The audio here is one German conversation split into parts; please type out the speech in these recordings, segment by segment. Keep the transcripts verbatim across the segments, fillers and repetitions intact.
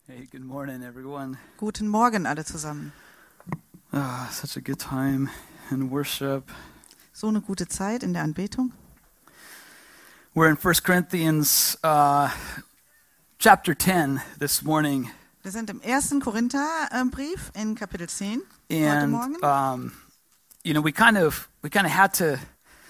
Hey, good morning, everyone. Guten Morgen alle zusammen. Ah, such a good time in worship. So eine gute Zeit in der Anbetung. We're in First Corinthians uh, chapter ten this morning. Wir sind im ersten Korintherbrief in Kapitel zehn heute And Morgen. um, you know, we kind of we kind of had to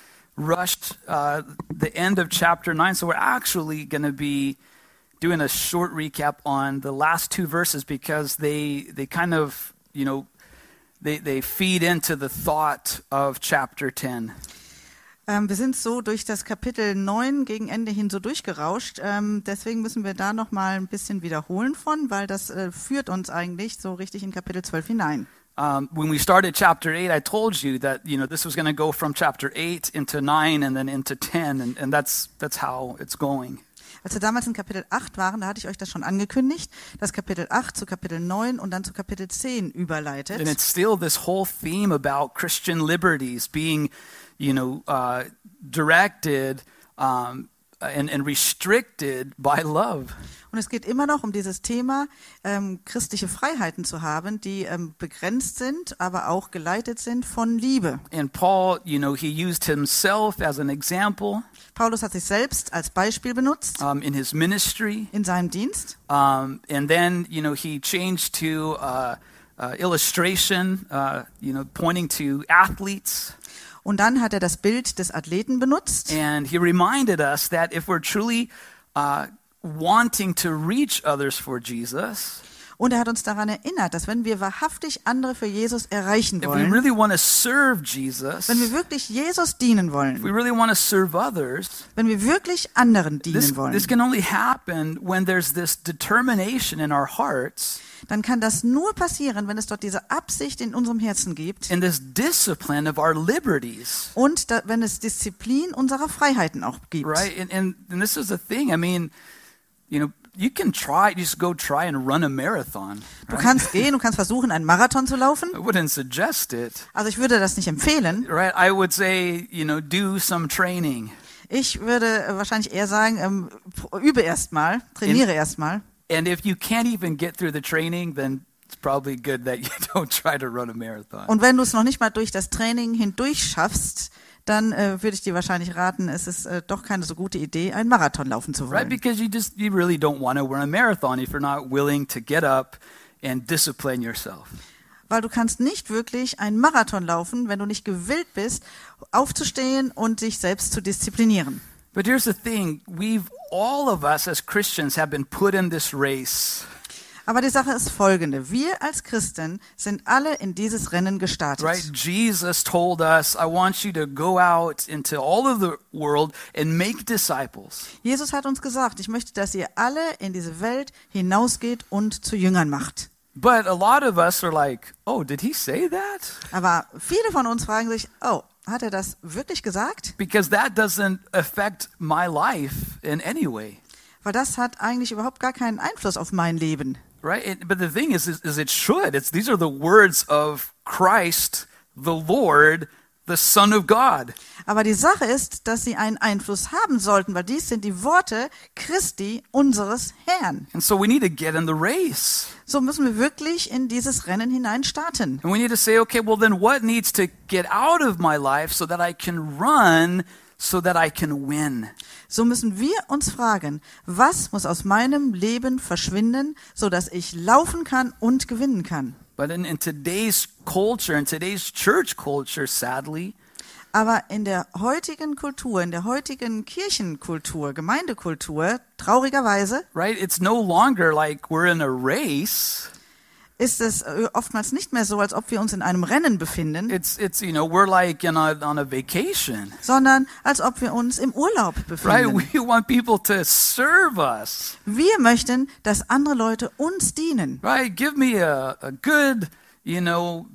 rush uh, the end of chapter nine, so we're actually going to be doing a short recap on the last two verses because they they kind of, you know, they they feed into the thought of chapter ten. Ähm, wir sind so durch das Kapitel neun gegen Ende hin so durchgerauscht. Ähm, deswegen müssen wir da noch mal ein bisschen wiederholen von, weil das äh, führt uns eigentlich so richtig in Kapitel zwölf hinein. Um, when we started chapter eight, I told you that, you know, this was going to go from chapter eight into nine and then into ten, and, and that's that's how it's going. Als wir damals in Kapitel acht waren, da hatte ich euch das schon angekündigt, dass Kapitel acht zu Kapitel neun und dann zu Kapitel zehn überleitet. And it's still this whole theme about Christian liberties being, you know, uh, directed um, and, and restricted by love. Und es geht immer noch um dieses Thema, ähm, christliche Freiheiten zu haben, die ähm, begrenzt sind, aber auch geleitet sind von Liebe. And Paul, you know, he used himself as an example Paulus hat sich selbst als Beispiel benutzt um, in his ministry. in seinem Dienst. Um, and then, you know, he changed to uh, uh, illustration, uh, you know, pointing to athletes. Und dann hat er das Bild des Athleten benutzt. And he reminded us that if we're truly uh, wanting to reach others for Jesus, Und er hat uns daran erinnert, dass wenn wir wahrhaftig andere für Jesus erreichen if we wollen, really want to serve Jesus, wenn wir wirklich Jesus dienen if we wollen, really want to serve others, wenn wir wirklich anderen this, dienen wollen, this can only happen when there's this determination in our hearts dann kann das nur passieren, wenn es dort diese Absicht in unserem Herzen gibt and this discipline of our liberties. und da, wenn es Disziplin unserer Freiheiten auch gibt. Right? And, and, and this is the thing. I mean, you know, you can try, just go try and run a marathon. Du Right? kannst gehen, du kannst versuchen, einen Marathon zu laufen. I wouldn't suggest it. Also ich würde das nicht empfehlen. Right? I would say, you know, do some training. Ich würde äh, wahrscheinlich eher sagen, ähm, übe erstmal, trainiere erstmal. And if you can't even get through the training, then it's probably good that you don't try to run a marathon. Und wenn du es noch nicht mal durch das Training hindurch schaffst, dann äh, würde ich dir wahrscheinlich raten, es ist äh, doch keine so gute Idee, einen Marathon laufen zu Right? wollen. Because you just you really don't want to run a marathon if you're not willing to get up and discipline yourself. Weil du kannst nicht wirklich einen Marathon laufen, wenn du nicht gewillt bist, aufzustehen und dich selbst zu disziplinieren. But here's the thing, we've all of us as Christians have been put in this race. Aber die Sache ist folgende. Wir als Christen sind alle in dieses Rennen gestartet. Right? Jesus told us, I want you to go out into all of the world and make disciples. Jesus hat uns gesagt, ich möchte, dass ihr alle in diese Welt hinausgeht und zu Jüngern macht. But a lot of us are like, oh, did he say that? Aber viele von uns fragen sich, oh, hat er das wirklich gesagt? Because that doesn't affect my life in any way. Weil das hat eigentlich überhaupt gar keinen Einfluss auf mein Leben. Right? It, but the thing is, is, is it should. It's, these are the words of Christ, the Lord, the Son of God. Aber die Sache ist, dass sie einen Einfluss haben sollten, weil dies sind die Worte Christi, unseres Herrn. And so we need to get in the race. So müssen wir wirklich in dieses Rennen hinein starten. And we need to say, okay, well then what needs to get out of my life so that I can run, so that I can win? So müssen wir uns fragen, was muss aus meinem Leben verschwinden, so dass ich laufen kann und gewinnen kann. But in, in today's culture, in today's church culture, sadly, Aber in der heutigen Kultur, in der heutigen Kirchenkultur, Gemeindekultur, traurigerweise, right, it's no longer like we're in a race. ist es oftmals nicht mehr so, als ob wir uns in einem Rennen befinden, It's, it's you know, we're like in a, on a vacation. sondern als ob wir uns im Urlaub Right? befinden. We want people to serve us. Wir möchten, dass andere Leute uns dienen. Right? Give me a, a good, you know,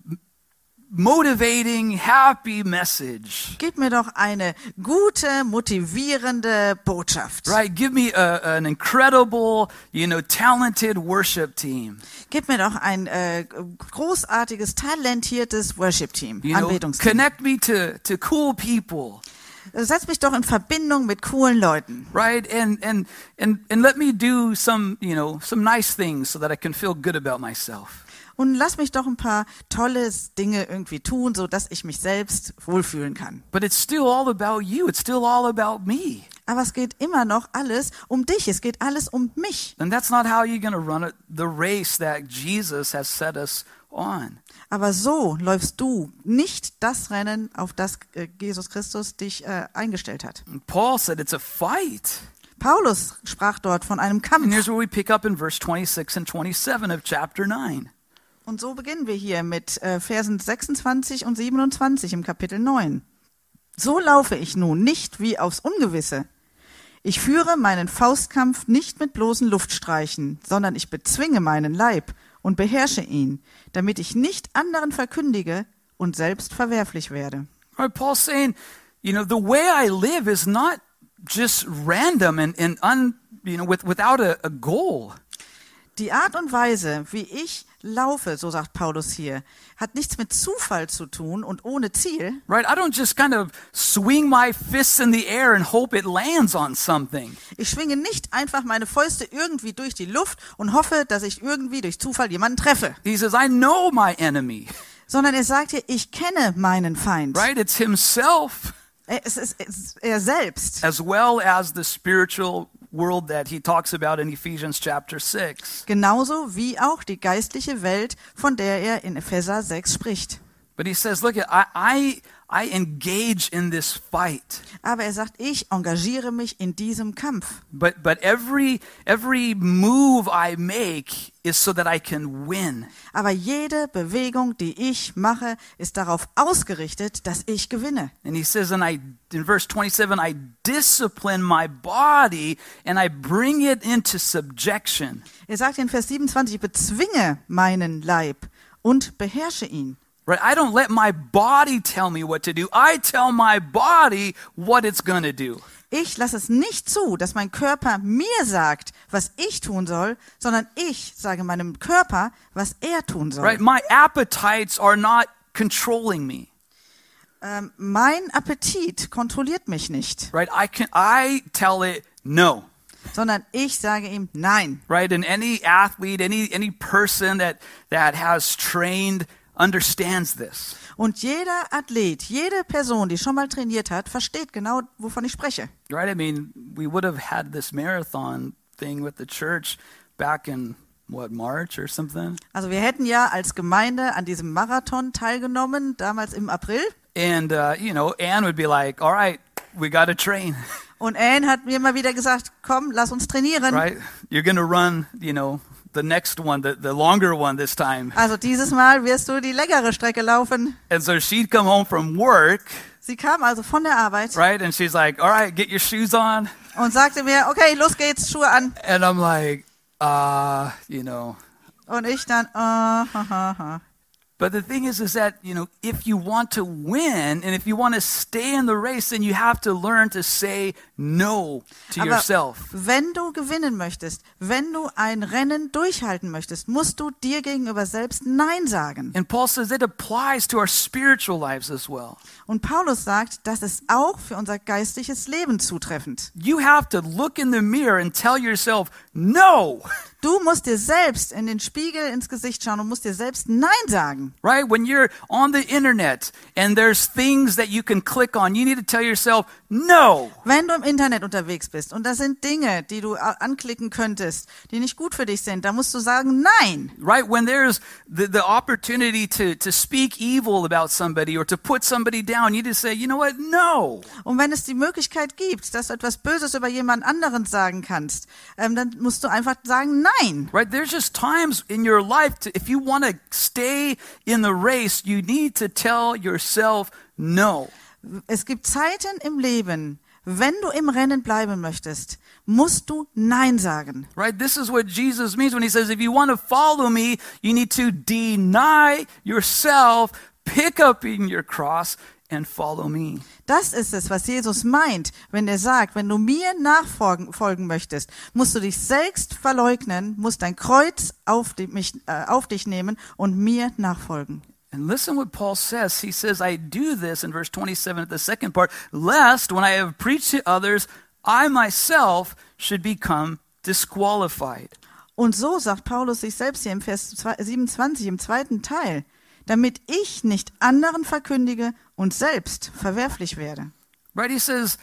motivating, happy message. Gib mir doch eine gute, motivierende Botschaft. Right? Give me a, an incredible, you know, talented worship team. Gib mir doch ein äh, großartiges, talentiertes Worship-Team, You know, Anbetungsteam. connect me to, to cool people. setz mich doch in Verbindung mit coolen Leuten. Right? And and and and let me do some, you know, some nice things so that I can feel good about myself. Und lass mich doch ein paar tolle Dinge irgendwie tun, so dass ich mich selbst wohlfühlen kann. But it's still all about you. It's still all about me. Aber es geht immer noch alles um dich. Es geht alles um mich. And that's not how you're going to run it, the race that Jesus has set us on. Aber so läufst du nicht das Rennen, auf das äh, Jesus Christus dich äh, eingestellt hat. And Paul said it's a fight. Paulus sprach dort von einem And Kampf. here's where we pick up in verse twenty-six and twenty-seven of chapter nine. Und so beginnen wir hier mit äh, Versen sechsundzwanzig und siebenundzwanzig im Kapitel neun. So laufe ich nun nicht wie aufs Ungewisse. Ich führe meinen Faustkampf nicht mit bloßen Luftstreichen, sondern ich bezwinge meinen Leib und beherrsche ihn, damit ich nicht anderen verkündige und selbst verwerflich werde. Right, Paul's saying, you know, the way I live is not just random and, and un, you know, with, without a, a goal. Die Art und Weise, wie ich laufe, so sagt Paulus hier, hat nichts mit Zufall zu tun und ohne Ziel. Right, I don't just kind of swing my fists in the air and hope it lands on something. Ich schwinge nicht einfach meine Fäuste irgendwie durch die Luft und hoffe, dass ich irgendwie durch Zufall jemanden treffe. He says, I know my enemy. Sondern er sagt hier, ich kenne meinen Feind. Right, it's himself Es ist, es ist er selbst. as well as the spiritual world that he talks about in Ephesians chapter six. Genauso wie auch die geistliche Welt, von der er in Epheser sechs spricht. But he says, look, I, I, I engage in this fight. Aber er sagt, ich engagiere mich in diesem Kampf. But, but every, every move I make is so that I can win. Aber jede Bewegung, die ich mache, ist darauf ausgerichtet, dass ich gewinne. And he says, and I, in verse twenty-seven, I discipline my body and I bring it into subjection. Er sagt in Vers siebenundzwanzig, ich bezwinge meinen Leib und beherrsche ihn. Right? I don't let my body tell me what to do. I tell my body what it's going to do. Ich lasse es nicht zu, dass mein Körper mir sagt, was ich tun soll, sondern ich sage meinem Körper, was er tun soll. Right? My appetites are not controlling me. Ähm, mein Appetit kontrolliert mich nicht, Right? I can I tell it no. sondern ich sage ihm nein. Right? And any athlete, any any person that that has trained understands this. Und jeder Athlet, jede Person, die schon mal trainiert hat, versteht genau, wovon ich spreche. Right? I mean, we would have had this marathon thing with the church back in what, March or something? Also wir hätten ja als Gemeinde an diesem Marathon teilgenommen, damals im April. And uh, you know, Anne would be like, "All right, we got to train." Und Anne hat mir mal wieder gesagt, komm, lass uns trainieren. Right? You're going to run, you know, the next one, the, the longer one this time. Also dieses Mal wirst du die längere Strecke laufen. And so she'd come home from work, Sie kam also von der Arbeit right? And she's like, "All right, get your shoes on." und sagte mir, okay, los geht's, Schuhe an. And I'm like, uh, you know. Und ich dann, uh, ha, ha, ha. But the thing is, is that, you know, if you want to win and if you want to stay in the race, then you have to learn to say no to Aber yourself. wenn du gewinnen möchtest, wenn du ein Rennen durchhalten möchtest, musst du dir gegenüber selbst Nein sagen. And Paul says it applies to our spiritual lives as well. Und Paulus sagt, das ist auch für unser geistliches Leben zutreffend. You have to look in the mirror and tell yourself, no. Du musst dir selbst in den Spiegel ins Gesicht schauen und musst dir selbst Nein sagen. Right? When you're on the internet and there's things that you can click on, you need to tell yourself, no. Wenn du im Internet unterwegs bist und da sind Dinge, die du a- anklicken könntest, die nicht gut für dich sind, da musst du sagen Nein. Right? When there's the, the opportunity to, to speak evil about somebody or to put somebody down, you just say, you know what? No. Und wenn es die Möglichkeit gibt, dass du etwas Böses über jemand anderen sagen kannst, ähm, dann musst du einfach sagen Nein. Right? There's just times in your life, to, if you want to stay in the race, you need to tell yourself no. Es gibt Zeiten im Leben, wenn du im Rennen bleiben möchtest, musst du Nein sagen. Right? This is what Jesus means when he says, if you want to follow me, you need to deny yourself, pick up in your cross, and follow me. Das ist es, was Jesus meint, wenn er sagt, wenn du mir nachfolgen folgen möchtest, musst du dich selbst verleugnen, musst dein Kreuz auf, die, mich, äh, auf dich nehmen und mir nachfolgen. And listen what Paul says. He says, I do this in verse twenty-seven at the second part, lest when I have preached to others, I myself should become disqualified. Und so sagt Paulus sich selbst hier im Vers siebenundzwanzig im zweiten Teil, damit ich nicht anderen verkündige und selbst verwerflich werde. Right? He says,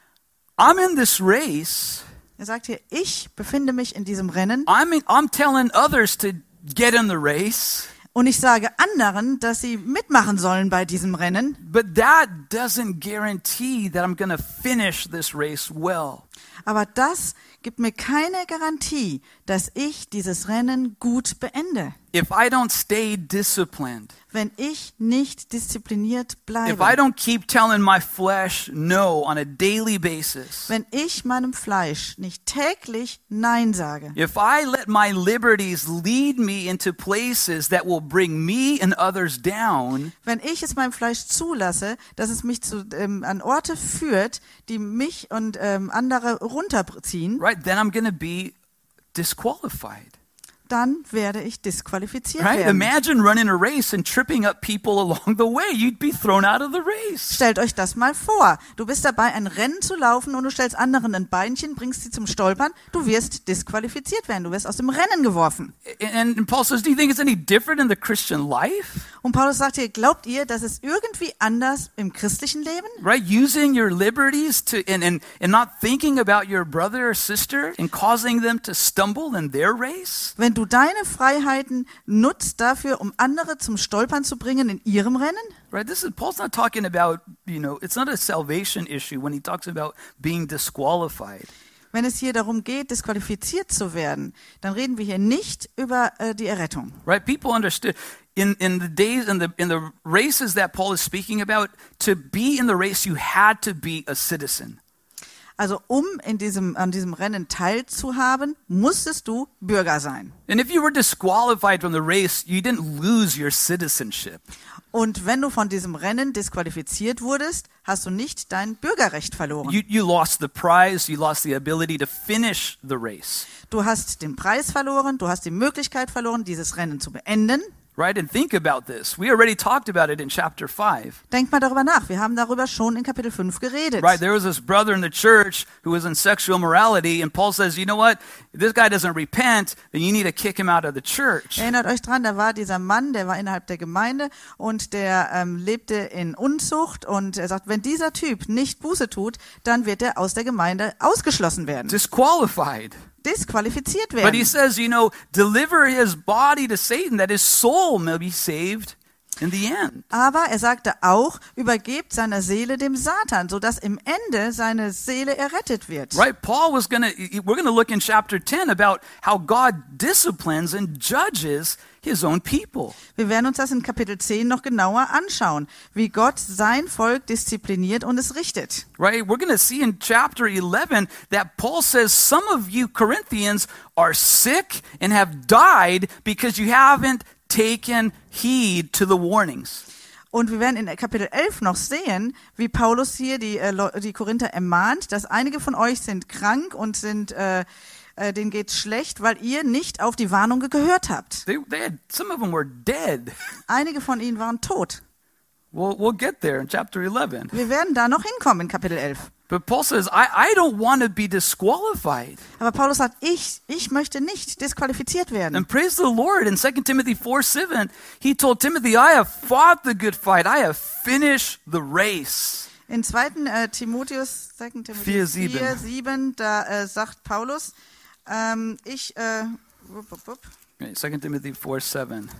I'm in this race. Er sagt hier, ich befinde mich in diesem Rennen I'm, in, I'm telling others to get in the race. und ich sage anderen, dass sie mitmachen sollen bei diesem Rennen. But that doesn't guarantee that I'm going to finish this race well. Aber das gibt mir keine Garantie, dass ich dieses Rennen gut beende, If I don't stay disciplined, wenn ich nicht diszipliniert if I bleibe. don't keep telling my flesh no on a daily basis, Wenn ich meinem Fleisch nicht täglich Nein sage. if I let my liberties lead me into places that will bring me and others down, Wenn ich es meinem Fleisch zulasse, dass es mich zu, ähm, an Orte führt, die mich und ähm, andere runterziehen, right, then I'm going to be disqualified. dann werde ich disqualifiziert Right? werden. Imagine running a race and tripping up people along the way. You'd be thrown out of the race. Stellt euch das mal vor. Du bist dabei, ein Rennen zu laufen und du stellst anderen ein Beinchen, bringst sie zum Stolpern. Du wirst disqualifiziert werden. Du wirst aus dem Rennen geworfen. And, and Paul says, do you think it's any different in the Christian life? Und Paulus sagt hier, glaubt ihr, dass es irgendwie anders im christlichen Leben? Right? Using your liberties to and, and, and not thinking about your brother or sister and causing them to stumble in their race? Wenn du deine Freiheiten nutzt dafür, um andere zum Stolpern zu bringen in ihrem Rennen? Right? This is Paul's not talking about, you know, it's not a salvation issue when he talks about being disqualified. Wenn es hier darum geht, disqualifiziert zu werden, dann reden wir hier nicht über äh, die Errettung. Right? People understood in, in the days in the in the races that Paul is speaking about, to be in the race you had to be a citizen. Also um in diesem, an diesem Rennen teilzuhaben, musstest du Bürger sein. And if you were disqualified from the race, you didn't lose your citizenship. Und wenn du von diesem Rennen disqualifiziert wurdest, hast du nicht dein Bürgerrecht verloren. You, you lost the prize, you lost the ability to finish the race. Du hast den Preis verloren, du hast die Möglichkeit verloren, dieses Rennen zu beenden. Right? And think about this. We already talked about it in chapter five. Denk mal darüber nach, wir haben darüber schon in Kapitel fünf geredet. Right? There was this brother in the church who was in sexual immorality, and Paul says, you know what? If this guy doesn't repent, then you need to kick him out of the church. Erinnert euch dran, da war dieser Mann, der war innerhalb der Gemeinde und der ähm, lebte in Unzucht und er sagt, wenn dieser Typ nicht Buße tut, dann wird er aus der Gemeinde ausgeschlossen werden, Disqualified. disqualifiziert But he werden. says, you know, deliver his body to Satan, that his soul may be saved in the end. Aber er sagte auch, übergebt seine Seele dem Satan, sodass im Ende seine Seele errettet wird. Right? Paul was going to, we're going to look in chapter ten about how God disciplines and judges his own people. Wir werden uns das in Kapitel zehn noch genauer anschauen, wie Gott sein Volk diszipliniert und es richtet. Right? We're going to see in chapter eleven that Paul says some of you Corinthians are sick and have died because you haven't taken heed to the warnings. Und wir werden in Kapitel elf noch sehen, wie Paulus hier die, äh, Leu- die Korinther ermahnt, dass einige von euch sind krank und sind, äh, äh, denen geht's schlecht, weil ihr nicht auf die Warnung gehört habt. They, they had, some of them were dead. Einige von ihnen waren tot. We'll, we'll get there in chapter eleven. Wir werden da noch hinkommen in Kapitel elf. But Paul says, I, I don't want to be disqualified. Aber Paulus sagt, ich, ich möchte nicht disqualifiziert werden. And praise the Lord, in Second Timothy four seven, he told Timothy, I have fought the good fight. I have finished the race. In zweiten Äh, Timotheus, zweiten Timotheus vier sieben. vier sieben, da äh, sagt Paulus, ähm, ich, äh, wupp, wupp, wupp, Okay, Second Timothy four seven.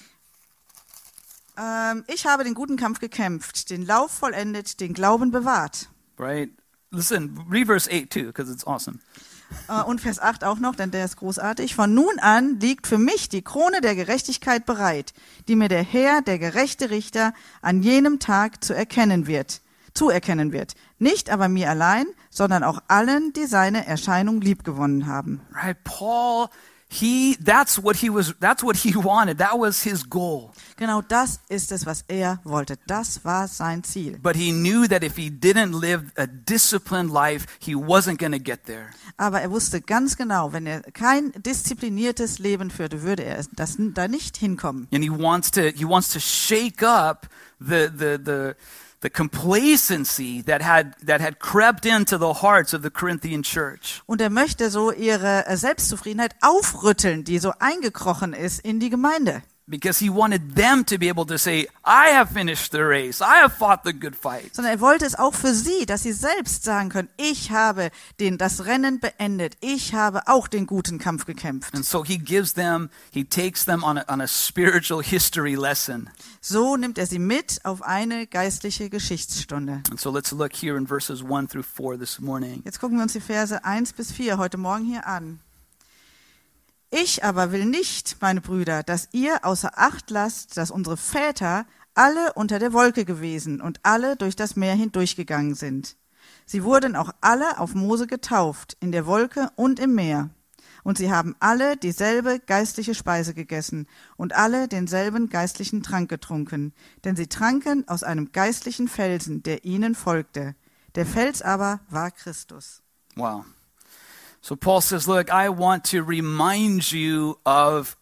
ähm, ich habe den guten Kampf gekämpft, den Lauf vollendet, den Glauben bewahrt. Right? Listen, read verse eight too, because it's awesome. Äh, und Vers acht auch noch, denn der ist großartig. Von nun an liegt für mich die Krone der Gerechtigkeit bereit, die mir der Herr, der gerechte Richter, an jenem Tag zu erkennen wird, zuerkennen wird. Nicht aber mir allein, sondern auch allen, die seine Erscheinung liebgewonnen haben. Right? Paul, He, that's what he was, that's what he wanted. That was his goal. Genau das ist es, was er wollte. Das war sein Ziel. But he knew that if he didn't live a disciplined life, he wasn't going to get there. Aber er wusste ganz genau, wenn er kein diszipliniertes Leben führte, würde er das da nicht hinkommen. And he wants to, he wants to shake up the, the, the, the complacency that had, that had crept into the hearts of the Corinthian church. Und er möchte so ihre äh, Selbstzufriedenheit aufrütteln, die so eingekrochen ist in die Gemeinde. Because he wanted them to be able to say, I have finished the race. I have fought the good fight. Sondern er wollte es auch für sie, dass sie selbst sagen können, ich habe den, das Rennen beendet. Ich habe auch den guten Kampf gekämpft. And so he gives them, he takes them on a, on a spiritual history lesson. So nimmt er sie mit auf eine geistliche Geschichtsstunde. And so let's look here in verses one through four this morning. Jetzt gucken wir uns die Verse eins bis vier heute Morgen hier an. Ich aber will nicht, meine Brüder, dass ihr außer Acht lasst, dass unsere Väter alle unter der Wolke gewesen und alle durch das Meer hindurchgegangen sind. Sie wurden auch alle auf Mose getauft, in der Wolke und im Meer. Und sie haben alle dieselbe geistliche Speise gegessen und alle denselben geistlichen Trank getrunken, denn sie tranken aus einem geistlichen Felsen, der ihnen folgte. Der Fels aber war Christus. Wow. So Paul says, look, I want to remind you of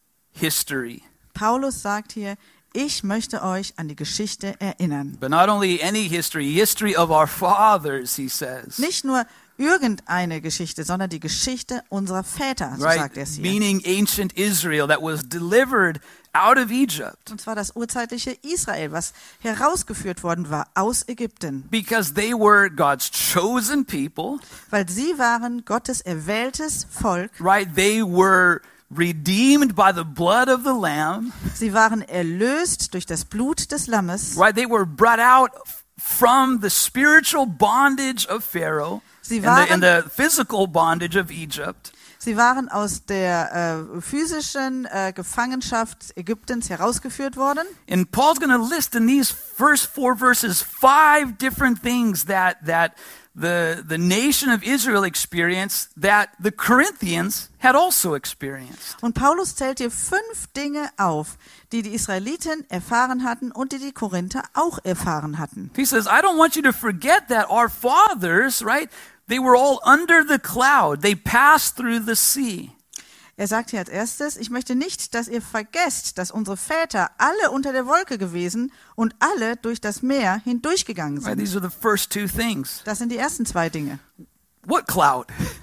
history. Paulus sagt hier, ich möchte euch an die Geschichte erinnern. But not only any history, history of our fathers, he says. Nicht nur irgendeine Geschichte, sondern die Geschichte unserer Väter, so Right? sagt er es hier. Meaning ancient Israel that was delivered out of Egypt. Und zwar das urzeitliche Israel, was herausgeführt worden war aus Ägypten. Because they were God's chosen people, Weil sie waren Gottes erwähltes Volk. right? They were redeemed by the blood of the Lamb, Sie waren erlöst durch das Blut des Lammes. right? They were brought out from the spiritual bondage of Pharaoh Sie and the, and waren, the physical bondage of Egypt. sie waren aus der äh, physischen äh, Gefangenschaft Ägyptens herausgeführt worden. And Paul's going to list in these first four verses five different things that that the the nation of Israel experienced that the Corinthians had also experienced. Und Paulus zählt hier fünf Dinge auf, die die Israeliten erfahren hatten und die die Korinther auch erfahren hatten. He says, I don't want you to forget that our fathers, right? They were all under the cloud. They passed through the sea. Er sagt hier als erstes, ich möchte nicht, dass ihr vergesst, dass unsere Väter alle unter der Wolke gewesen und alle durch das Meer hindurchgegangen Right? sind. These are the first two things. Das sind die ersten zwei Dinge. What cloud?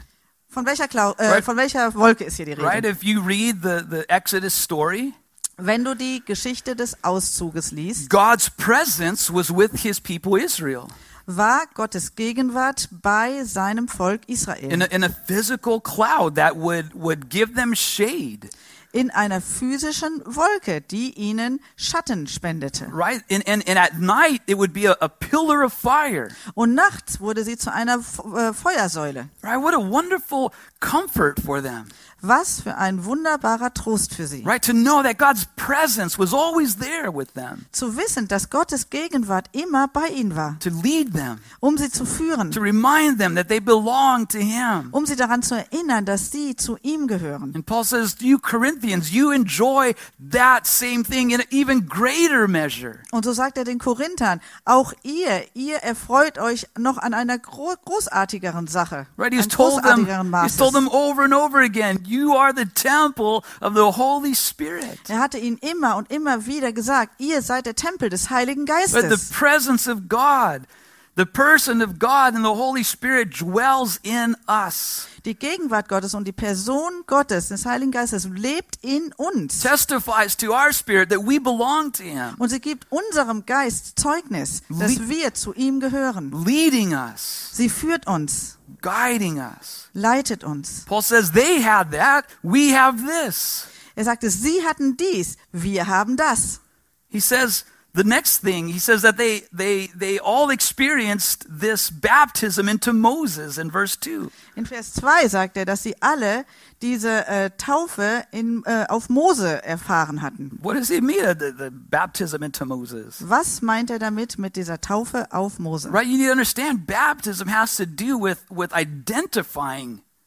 Von welcher, Klau äh, Right. von welcher Wolke ist hier die Rede? Right? If you read the, the Exodus story, Wenn du die Geschichte des Auszuges liest, God's presence was with his people Israel. war Gottes Gegenwart bei seinem Volk Israel. In a, in a physical cloud that would, would give them shade, In einer physischen Wolke, die ihnen Schatten spendete. right? And, and, and at night, it would be a, a pillar of fire, Und nachts wurde sie zu einer F äh, Feuersäule. right? What a wonderful comfort for them, Was für ein wunderbarer Trost für sie. right? To know that God's presence was always there with them, Zu wissen, dass Gottes Gegenwart immer bei ihnen war, to lead them, um sie zu führen, to remind them that they belong to him. um sie daran zu erinnern, dass sie zu ihm gehören. And Paul says, you Corinthians, you enjoy that same thing in an even greater measure. Und so sagt er den Korinthern, auch ihr, ihr erfreut euch noch an einer gro großartigeren Sache, Right? an He's told them, großartigeren he's told Maßes. them over and over again, you are the temple of the Holy Spirit. Er hatte ihnen immer und immer wieder gesagt, ihr seid der Tempel des Heiligen But the Geistes. presence of God, the person of God and the Holy Spirit dwells in us. Die Gegenwart Gottes und die Person Gottes, des Heiligen Geistes, lebt in uns. Testifies to our spirit that we belong to him, Und sie gibt unserem Geist Zeugnis, dass Lie- wir zu ihm gehören. leading us, Sie führt uns, guiding us. leitet uns. Paul says they had that, we have this. Er sagte, sie hatten dies, wir haben das. He says the next thing, he says that they they they all experienced this baptism into Moses in verse two. In Vers zwei sagt er, dass sie alle diese äh, Taufe in, äh, auf Mose erfahren hatten. What does he mean, the, the baptism into Moses? Was meint er damit mit dieser Taufe auf Mose? Right, you need to understand baptism has to do with with identifying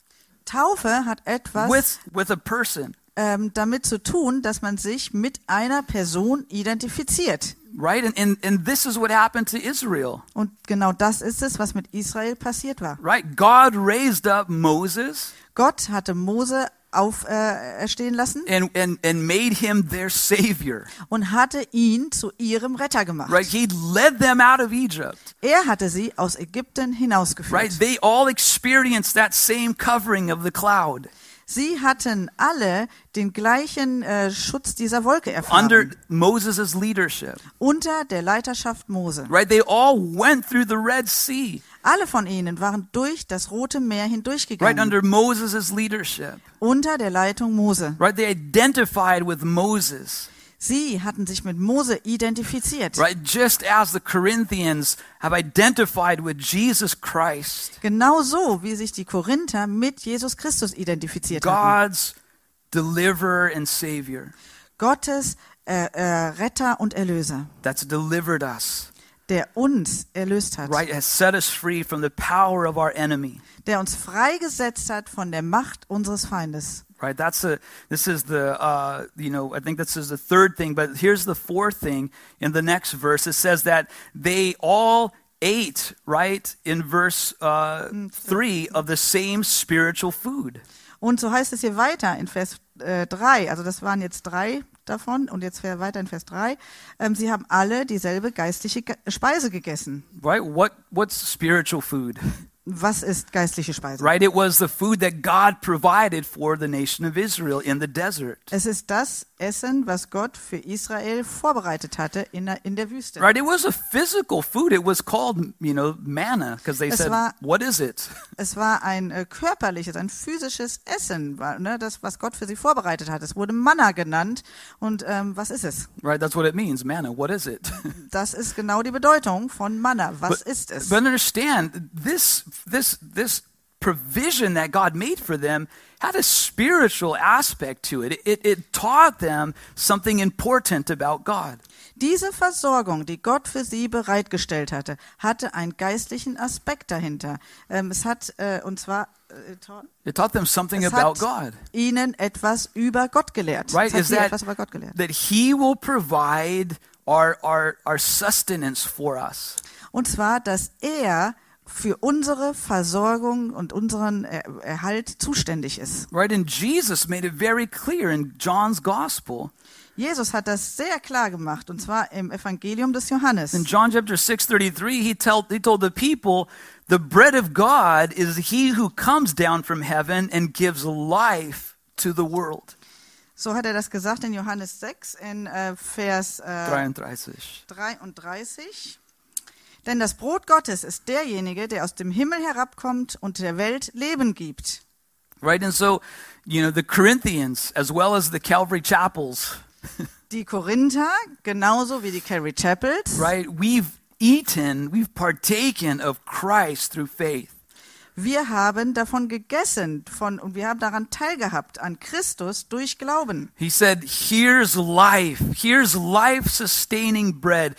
Taufe hat etwas with, with a person. ähm, damit zu tun, dass man sich mit einer Person identifiziert. Right? And, and, and this is what happened to Israel. Und genau das ist es, was mit Israel passiert war. Right? God raised up Moses Gott hatte Mose auferstehen äh, lassen and, and, and made him their savior. und hatte ihn zu ihrem Retter gemacht. Right? He led them out of Egypt. Er hatte sie aus Ägypten hinausgeführt. Right? They all experienced that same covering of the cloud. Sie hatten alle den gleichen äh, Schutz dieser Wolke Under erfahren. Moses' leadership. Unter der Leiterschaft Mose. Right? They all went through the Red Sea. Alle von ihnen waren durch das Rote Meer Right? hindurchgegangen. Under Moses' leadership. Unter der Leitung Mose. Right? They identified with Moses. Sie hatten sich mit Mose identifiziert. Right? Just as the Corinthians have identified with Jesus Christ, Genauso wie sich die Korinther mit Jesus Christus identifiziert haben. God's deliverer and savior Gottes äh, äh, Retter und Erlöser, that's delivered us, der uns erlöst hat. right? Has set us free from the power of our enemy. Der uns freigesetzt hat von der Macht unseres Feindes. Right? That's a, this is the, uh, you know, I think this is the third thing, but here's the fourth thing in the next verse. It says that they all ate, right, in verse uh, three, of the same spiritual food. Und so heißt es hier weiter in Vers äh, drei, also das waren jetzt drei davon und jetzt weiter in Vers drei, ähm, sie haben alle dieselbe geistliche Ge- Speise gegessen. Right? What, what's spiritual food? Was ist geistliche Speise? Right? It was the food that God provided for the nation of Israel in the desert. Es ist das Essen, was Gott für Israel vorbereitet hatte in der, in der Wüste. Right? It was a physical food. It was called, you know, manna, because they Es said, war- what is it? Es war ein äh, körperliches, ein physisches Essen, war, ne, das, was Gott für sie vorbereitet hat. Es wurde Manna genannt. Und ähm, was ist es? Right? That's what it means, manna. What is it? Das ist genau die Bedeutung von Manna. Was ist es? But understand, this, this, this provision that God made for them had a spiritual aspect to it. It, it taught them something important about God. Diese Versorgung, die Gott für sie bereitgestellt hatte, hatte einen geistlichen Aspekt dahinter. Ähm, es hat, äh, und zwar, äh, ta- It taught them something es about hat God. ihnen etwas über Gott gelehrt. Right? Es hat Is sie that, etwas über Gott gelehrt. that He will provide our, our, our sustenance for us. Und zwar, dass er für unsere Versorgung und unseren Er- Erhalt zuständig ist. Right? And Jesus made it very clear in John's Gospel. Jesus hat das sehr klar gemacht, und zwar im Evangelium des Johannes. In John chapter six thirty-three, he, tell, he told the people, the bread of God is he who comes down from heaven and gives life to the world. So hat er das gesagt in Johannes sechs in äh, Vers äh, dreiunddreißig. dreiunddreißig. Denn das Brot Gottes ist derjenige, der aus dem Himmel herabkommt und der Welt Leben gibt. Right? And so, you know, the Corinthians, as well as the Calvary chapels, Die Korinther, genauso wie die Calvary Chapels, right? We've eaten, we've partaken of Christ through faith. wir haben davon gegessen von, und wir haben daran teilgehabt, an Christus durch Glauben. He said, here's life. Here's life-sustaining bread,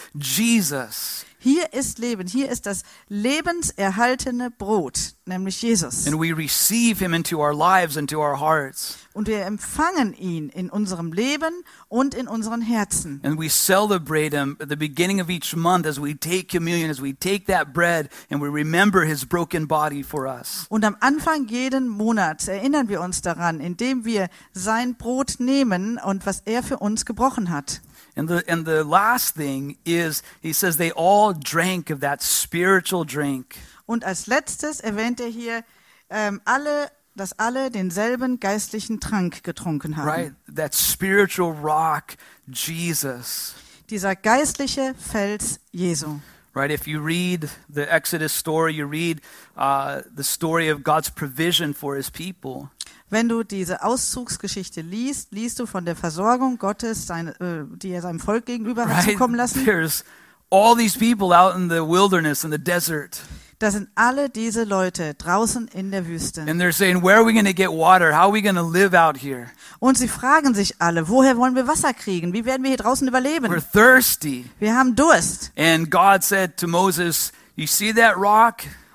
Jesus. Hier ist Leben, hier ist das lebenserhaltene Brot, nämlich Jesus. And we receive him into our lives, into our hearts. Und wir empfangen ihn in unserem Leben und in unseren Herzen. And we celebrate him at the beginning of each month as we take communion, as we take that bread and we remember his broken body for us. Und am Anfang jeden Monats erinnern wir uns daran, indem wir sein Brot nehmen und was er für uns gebrochen hat. And the and the last thing is, he says they all drank of that spiritual drink. Und als letztes erwähnt er hier, ähm, alle, dass alle denselben geistlichen Trank getrunken haben. Right? That spiritual rock, Jesus. Dieser geistliche Fels Jesu. Right? If you read the Exodus story, you read uh, the story of God's provision for his people. Wenn du diese Auszugsgeschichte liest, liest du von der Versorgung Gottes, seine, äh, die er seinem Volk gegenüber hat Right? zukommen lassen. There's all these people out in the wilderness, in the desert. Da sind alle diese Leute draußen in der Wüste. And they're saying, where are we going to get water? How are we going to live out here? Und sie fragen sich alle, woher wollen wir Wasser kriegen? Wie werden wir hier draußen überleben? We're thirsty. Wir haben Durst. And God said to Moses, you see that rock?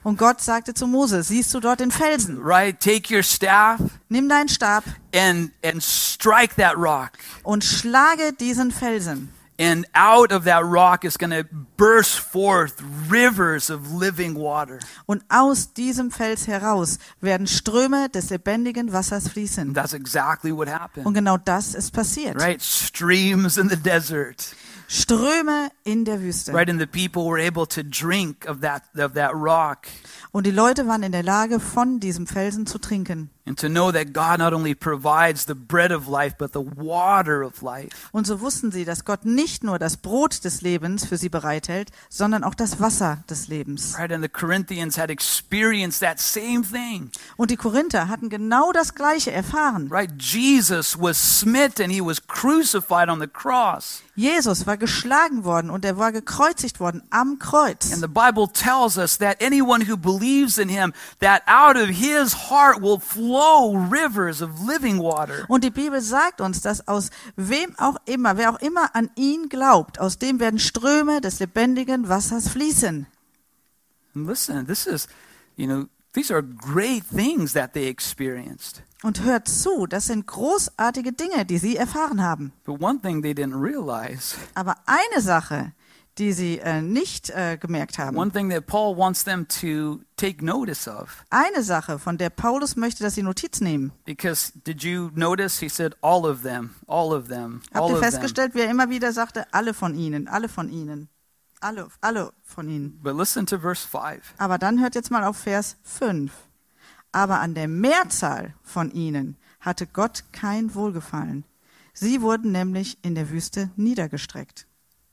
Und Gott sagte zu Mose, siehst du dort den Felsen? Right? Take your staff Nimm deinen Stab and and strike that rock. und schlage diesen Felsen. And out of that rock is going to burst forth rivers of living water. Und aus diesem Fels heraus werden Ströme des lebendigen Wassers fließen. And that's exactly what happened. Und genau das ist passiert. Right? Streams in the desert. Ströme in der Wüste. Right? And the people were able to drink of that of that rock. Und die Leute waren in der Lage, von diesem Felsen zu trinken. And to know that God not only provides the bread of life, but the water of life. Und so wussten sie, dass Gott nicht nur das Brot des Lebens für sie bereithält, sondern auch das Wasser des Lebens. Right? And the Corinthians had experienced that same thing. Und die Korinther hatten genau das Gleiche erfahren. Right? Jesus was smitten, he was crucified on the cross. Jesus war geschlagen worden und er war gekreuzigt worden am Kreuz. And the Bible tells us that anyone who believes in him, that out of his heart will flow rivers of living water. Und die Bibel sagt uns, dass aus wem auch immer, wer auch immer an ihn glaubt, aus dem werden Ströme des lebendigen Wassers fließen. And listen, this is, you know, these are great things that they experienced. Und hört zu, das sind großartige Dinge, die sie erfahren haben. But one thing they didn't realize, Aber eine Sache, die sie äh, nicht äh, gemerkt haben, one thing that Paul wants them to take notice of, eine Sache, von der Paulus möchte, dass sie Notiz nehmen. because did you notice he said all of them, all of them, Habt all ihr of them. festgestellt, wie er immer wieder sagte, alle von ihnen, alle von ihnen, alle, alle von ihnen. But listen to verse five. Aber dann hört jetzt mal auf Vers fünf. Aber an der Mehrzahl von ihnen hatte Gott kein Wohlgefallen. Sie wurden nämlich in der Wüste niedergestreckt.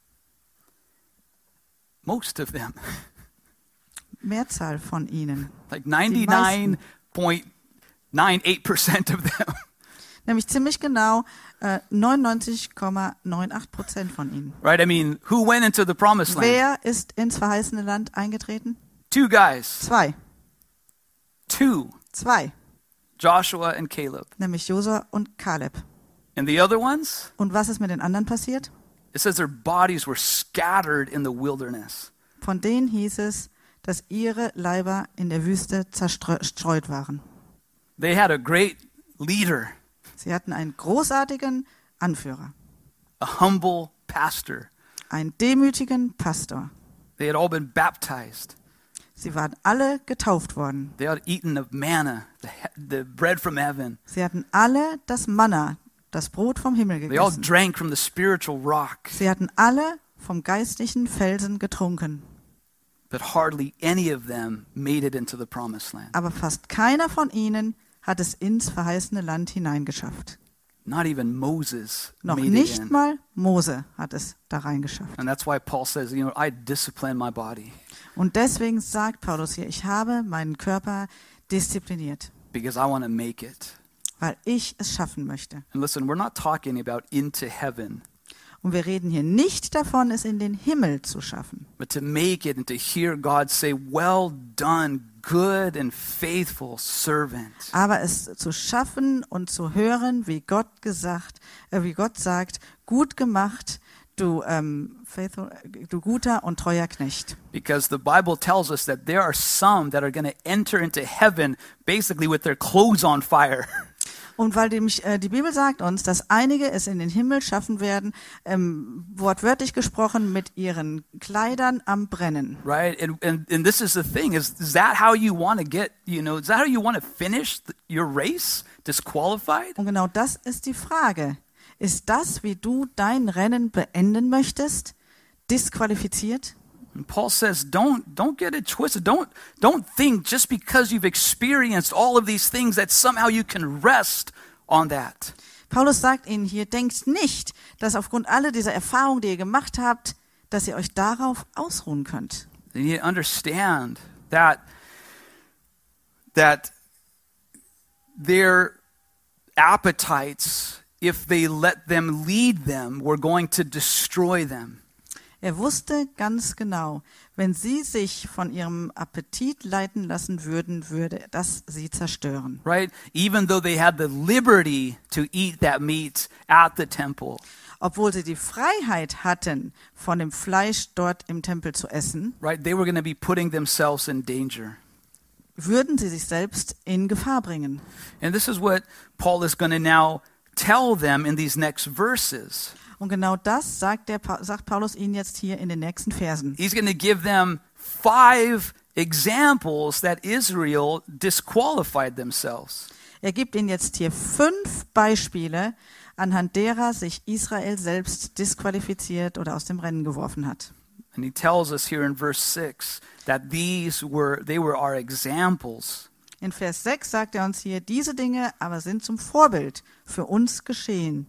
Most of them, Mehrzahl von ihnen. like ninety-nine point nine eight percent of them. Nämlich ziemlich genau äh, neunundneunzig Komma achtundneunzig Prozent von ihnen. Right? I mean, who went into the promised land? Wer ist ins verheißene Land eingetreten? Two guys. Zwei. Two. Zwei. Joshua and Caleb. Nämlich Josua und Kaleb. And the other ones? Und was ist mit den anderen passiert? It says their bodies were scattered in the wilderness. Von denen hieß es, dass ihre Leiber in der Wüste zerstreut waren. They had a great leader, Sie hatten einen großartigen Anführer, a humble pastor. einen demütigen Pastor. They had all been baptized. Sie waren alle getauft worden. They had eaten of manna, the, he- the bread from heaven. Sie hatten alle das Manna, das Brot vom Himmel They all gegessen. drank from the spiritual rock. Sie hatten alle vom geistlichen Felsen getrunken. But hardly any of them made it into the promised land. Aber fast keiner von ihnen hat es ins verheißene Land hineingeschafft. Not even Moses Noch made it nicht in. mal Mose hat es da reingeschafft. And that's why Paul says, you know, I discipline my body Und deswegen sagt Paulus hier, ich habe meinen Körper diszipliniert, because I want to make it. weil ich es schaffen möchte. And listen, we're not talking about into heaven, Und wir reden hier nicht davon, es in den Himmel zu schaffen, but to make it and to hear God say, well done, good and faithful servant. aber es zu schaffen und zu hören, wie Gott gesagt, äh, wie Gott sagt, gut gemacht, du, ähm, faithful, du guter und treuer Knecht. Because the Bible tells us that there are some that are going to enter into heaven basically with their clothes on fire. Und weil nämlich, äh, die Bibel sagt uns, dass einige es in den Himmel schaffen werden, ähm, wortwörtlich gesprochen, mit ihren Kleidern am Brennen. Right? And, and and this is the thing, is, is that how you want to get, you know, is that how you want to finish th- your race? Disqualified? Und genau das ist die Frage. Ist das, wie du dein Rennen beenden möchtest, disqualifiziert? And Paul says, don't don't get it twisted. Don't don't think just because you've experienced all of these things that somehow you can rest on that. Paulus sagt ihnen hier, denkt nicht, dass aufgrund all dieser Erfahrungen, die ihr gemacht habt, dass ihr euch darauf ausruhen könnt. You need to understand that that their appetites, if they let them lead them, were going to destroy them. Er wusste ganz genau, wenn sie sich von ihrem Appetit leiten lassen würden, würde das sie zerstören. Right? Even though they had the liberty to eat that meat at the temple. Obwohl sie die Freiheit hatten, von dem Fleisch dort im Tempel zu essen, Right? They were going to be putting themselves in danger. würden sie sich selbst in Gefahr bringen. And this is what Paul is going to now tell them in these next verses. Und genau das sagt, der, sagt Paulus ihnen jetzt hier in den nächsten Versen. He's going to give them five examples that Israel disqualified themselves. Er gibt ihnen jetzt hier fünf Beispiele, anhand derer sich Israel selbst disqualifiziert oder aus dem Rennen geworfen hat. And he tells us here in verse six that these were they were our examples. In Vers sechs sagt er uns hier, diese Dinge aber sind zum Vorbild für uns geschehen,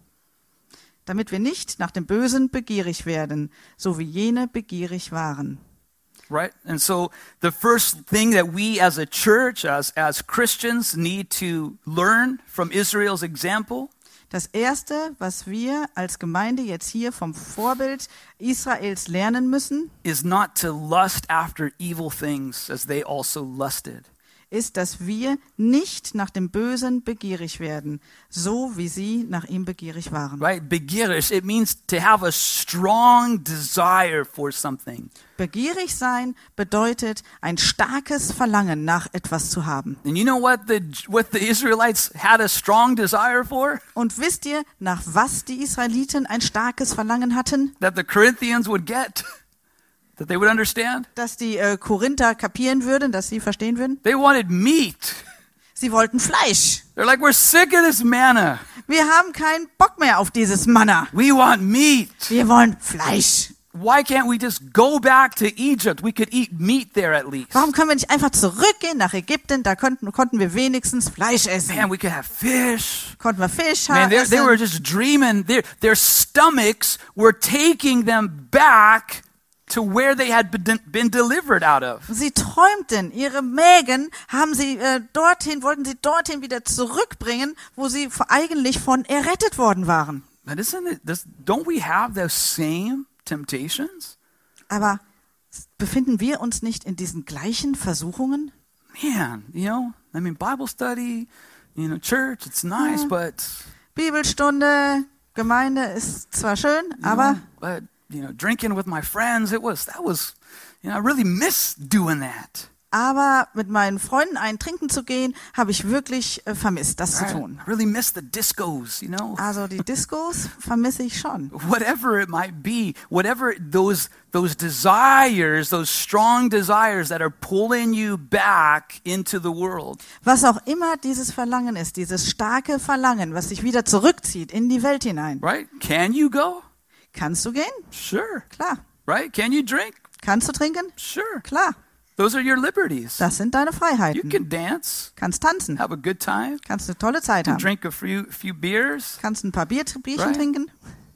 damit wir nicht nach dem Bösen begierig werden, so wie jene begierig waren. Right? And so the first thing that we as a church, as, as Christians, need to learn from Israel's example Das Erste, was wir als Gemeinde jetzt hier vom Vorbild Israels lernen müssen, is not to lust after evil things as they also lusted. ist, dass wir nicht nach dem Bösen begierig werden, so wie sie nach ihm begierig waren. Right? Begierig, it means to have a strong desire for something. Begierig sein bedeutet, ein starkes Verlangen nach etwas zu haben. And you know what the what the Israelites had a strong desire for? Und wisst ihr, nach was die Israeliten ein starkes Verlangen hatten? That the Corinthians would get? That they would understand? Dass die äh, Korinther kapieren würden, dass sie verstehen würden? They wanted meat. Sie wollten Fleisch. They're like, we're sick of this manna. Wir haben keinen Bock mehr auf dieses Manna. We want meat. Wir wollen Fleisch. Why can't we just go back to Egypt? We could eat meat there at least. Warum können wir nicht einfach zurückgehen nach Ägypten? Da konnten, konnten wir wenigstens Fleisch essen. Man, we could have fish. Konnten wir Fisch Man, haben. they, they were just dreaming. Their, their stomachs were taking them back to where they had been, been delivered out of. Sie träumten, ihre Mägen haben sie äh, dorthin, wollten sie dorthin wieder zurückbringen, wo sie eigentlich von errettet worden waren. But isn't it, this, don't we have those same temptations? Aber befinden wir uns nicht in diesen gleichen Versuchungen? Man, you know, I mean, Bible study, you know, church, it's nice, Ja. but, Bibelstunde, Gemeinde ist zwar schön, you aber know, but, you know, drinking with my friends, it was, that was, you know, I really miss doing that. aber mit meinen Freunden einen trinken zu gehen, habe ich wirklich äh, vermisst, das zu Right? tun. I really miss the discos, you know. Also die Diskos vermisse ich schon. Whatever it might be, whatever those those desires, those strong desires that are pulling you back into the world. Was auch immer dieses Verlangen ist, dieses starke Verlangen, was sich wieder zurückzieht in die Welt hinein. Right? Can you go? Kannst du gehen? Sure. Klar. Right? Can you drink? Kannst du trinken? Sure. Klar. Those are your liberties. Das sind deine You Freiheiten. can dance, Kannst tanzen. have a good time, Kannst eine tolle Zeit can haben. drink a few few beers, Kannst ein paar Bier, Bierchen Right. trinken.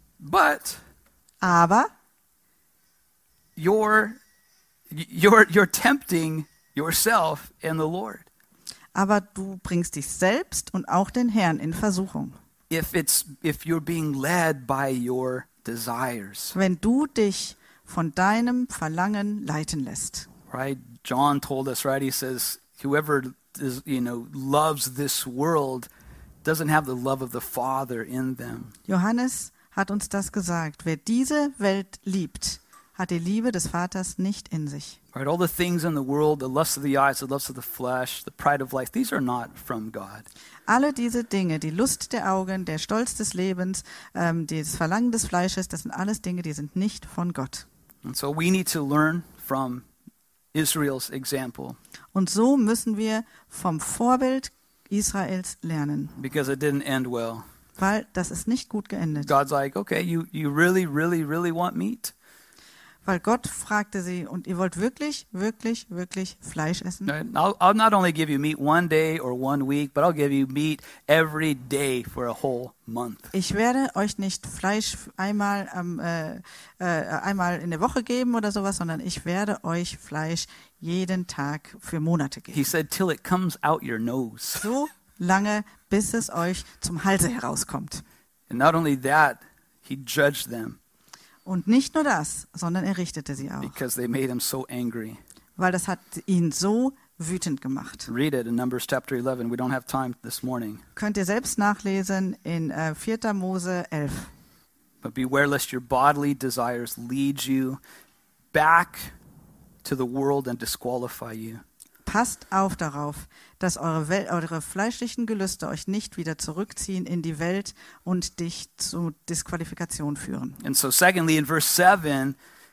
but Aber you're you're you're tempting yourself and the Lord. aber du bringst dich selbst und auch den Herrn in Versuchung. If it's if you're being led by your desires. Wenn du dich von deinem Verlangen leiten lässt. Right? John told us, right? He says, whoever is, you know, loves this world doesn't have the love of the Father in them. Johannes hat uns das gesagt. Wer diese Welt liebt, hat die Liebe des Vaters nicht in sich. Right? All the things in the world, the lust of the eyes, the lust of the flesh, the pride of life, these are not from God. Alle diese Dinge, die Lust der Augen, der Stolz des Lebens, ähm, das Verlangen des Fleisches, das sind alles Dinge, die sind nicht von Gott. And so we need to learn from Israel's example Und so müssen wir vom Vorbild Israels lernen, because it didn't end well. weil das ist nicht gut geendet. God's like, okay, you, you really, really, really want meat? Weil Gott fragte sie, und ihr wollt wirklich, wirklich, wirklich Fleisch essen? Right? I'll, I'll not only give you meat one day or one week, but I'll give you meat every day for a whole month. Ich werde euch nicht Fleisch einmal, am, äh, äh, einmal in der Woche geben oder sowas, sondern ich werde euch Fleisch jeden Tag für Monate He geben. said, till it comes out your nose. So lange, bis es euch zum Halse herauskommt. And not only that, he judged them. Und nicht nur das, sondern er richtete sie auch, because they made him so angry. weil das hat ihn so wütend gemacht. Read it in Numbers chapter eleven. We don't have time this morning. Könnt ihr selbst nachlesen in äh, vierter Mose elf. But beware lest your bodily desires lead you back to the world and disqualify you. Passt auf darauf, dass eure, Wel eure fleischlichen Gelüste euch nicht wieder zurückziehen in die Welt und dich zu Disqualifikation führen. And so secondly, in verse seven,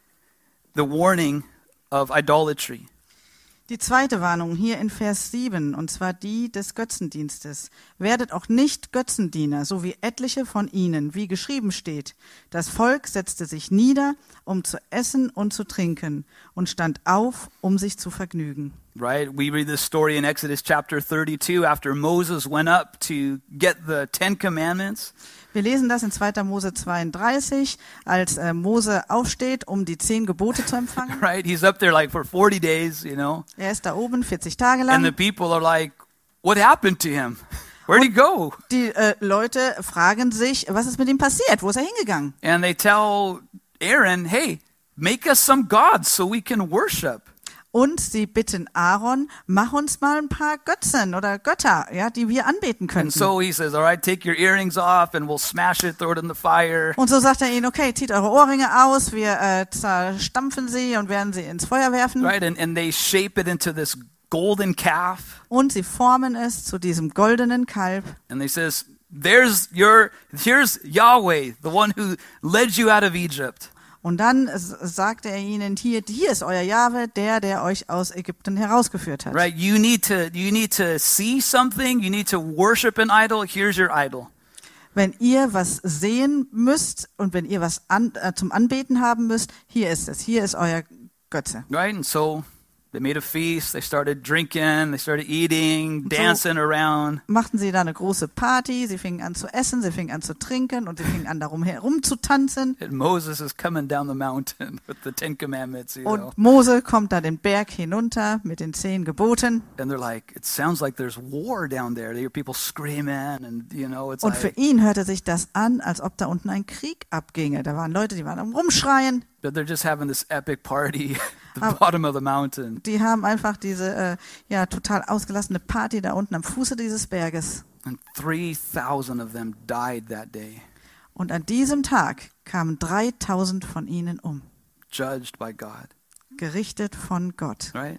the warning of idolatry. Die zweite Warnung hier in Vers sieben, und zwar die des Götzendienstes. Werdet auch nicht Götzendiener, so wie etliche von ihnen, wie geschrieben steht. Das Volk setzte sich nieder, um zu essen und zu trinken, und stand auf, um sich zu vergnügen. Right? We read this story in Exodus chapter thirty-two after Moses went up to get the Ten Commandments. Wir lesen das in zweiter Mose zweiunddreißig, als äh, Mose aufsteht, um die zehn Gebote zu empfangen. Right? He's up there like for forty days, you know. Er ist da oben vierzig Tage And the lang. people are like, what happened to him? Where'd he go? Die äh, Leute fragen sich, was ist mit ihm passiert? Wo ist er hingegangen? And they tell Aaron, hey, make us some gods so we can worship. Und sie bitten Aaron, mach uns mal ein paar Götzen oder Götter, ja, die wir anbeten And könnten. so he says, all right, take your earrings off and we'll smash it, throw it in the fire. Und so sagt er ihnen, okay, zieht eure Ohrringe aus, wir äh, zerstampfen sie und werden sie ins Feuer werfen. Right? And, and they shape it into this golden calf. Und sie formen es zu diesem goldenen Kalb. And they says, there's your, here's Yahweh, the one who led you out of Egypt. Und dann s- sagte er ihnen, hier, hier ist euer Jahwe, der, der euch aus Ägypten herausgeführt hat. Right? You need to, you need to see something. You need to worship an idol. Here's your idol. Wenn ihr was sehen müsst und wenn ihr was an, äh, zum Anbeten haben müsst, hier ist es, hier ist euer Götze. Right? And so they made a feast. They started drinking. They started eating, So- dancing around. Machten sie da eine große Party, sie fingen an zu essen, sie fingen an zu trinken und sie fingen an darum herum zu tanzen. And Moses is coming down the mountain with the Ten Commandments, you know. Und Mose kommt da den Berg hinunter mit den zehn Geboten. And they're like, it sounds like there's war down there. They hear people screaming and, you know, it's Und für like, ihn hörte sich das an, als ob da unten ein Krieg abginge. Da waren Leute, die waren am Rumschreien. but they're just having this epic party at the Ah. bottom of the mountain. Die haben einfach diese äh, ja total ausgelassene Party da unten am Fuße dieses Berges. And three thousand of them died that day, Und an diesem Tag kamen dreitausend von ihnen um, judged by God, gerichtet von Gott. right?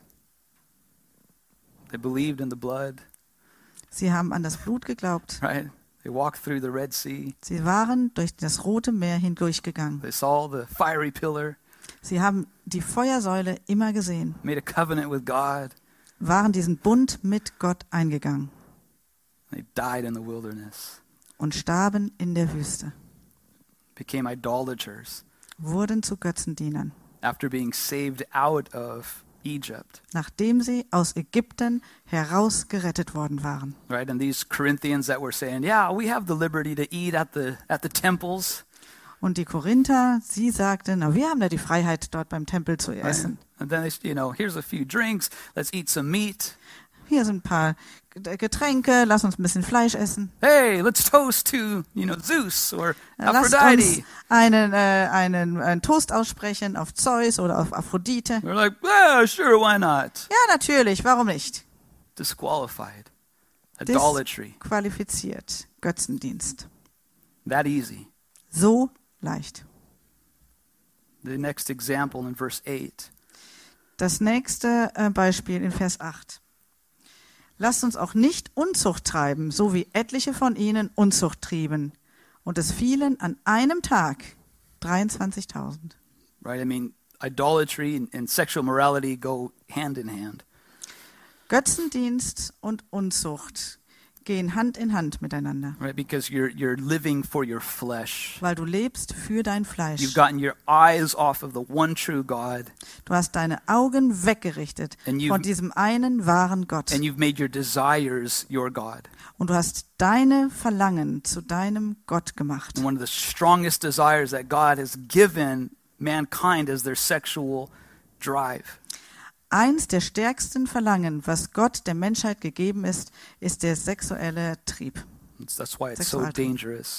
They believed in the blood, Sie haben an das Blut geglaubt. right? They walked through the Red Sea. Sie waren durch das Rote Meer hindurchgegangen. They saw the fiery pillar, Sie haben die Feuersäule immer gesehen, made a covenant with God. waren diesen Bund mit Gott eingegangen They died in the wilderness, und starben in der Wüste, became idolaters wurden zu Götzendienern, after being saved out of Egypt, nachdem sie aus Ägypten herausgerettet worden waren. right? And these Corinthians that were saying, yeah, we have the liberty to eat at the at the temples, Und die Korinther, sie sagten, na, wir haben ja die Freiheit, dort beim Tempel zu right? essen. And then they, you know, here's a few drinks. Let's eat some meat. Hier sind ein paar Getränke, lass uns ein bisschen Fleisch essen. Hey, let's toast to, you know, Zeus or Lasst uns Aphrodite. einen, äh, einen, einen Toast aussprechen auf Zeus oder auf Aphrodite. They're like, yeah, sure, why not? Ja, natürlich, warum nicht? Disqualified. Idolatry. Qualifiziert. Götzendienst. That easy. So leicht. The next example in verse eight. Das nächste äh, Beispiel in Vers acht. Lasst uns auch nicht Unzucht treiben, so wie etliche von ihnen Unzucht trieben. Und es fielen an einem Tag dreiundzwanzigtausend. Right? I mean, idolatry and, and sexual morality go hand in hand. Götzendienst und Unzucht gehen Hand in Hand miteinander, Right? Because you're you're living for your flesh. weil du lebst für dein You've Fleisch. gotten your eyes off of the one true God, Du hast deine Augen weggerichtet And you've- von diesem einen wahren Gott. and you've made your desires your God. Und du hast deine Verlangen zu deinem Gott gemacht. And one of the strongest desires that God has given mankind is their sexual drive. Eins der stärksten Verlangen, was Gott der Menschheit gegeben ist, ist der sexuelle Trieb. That's that's why it's so Sexualtrieb. dangerous.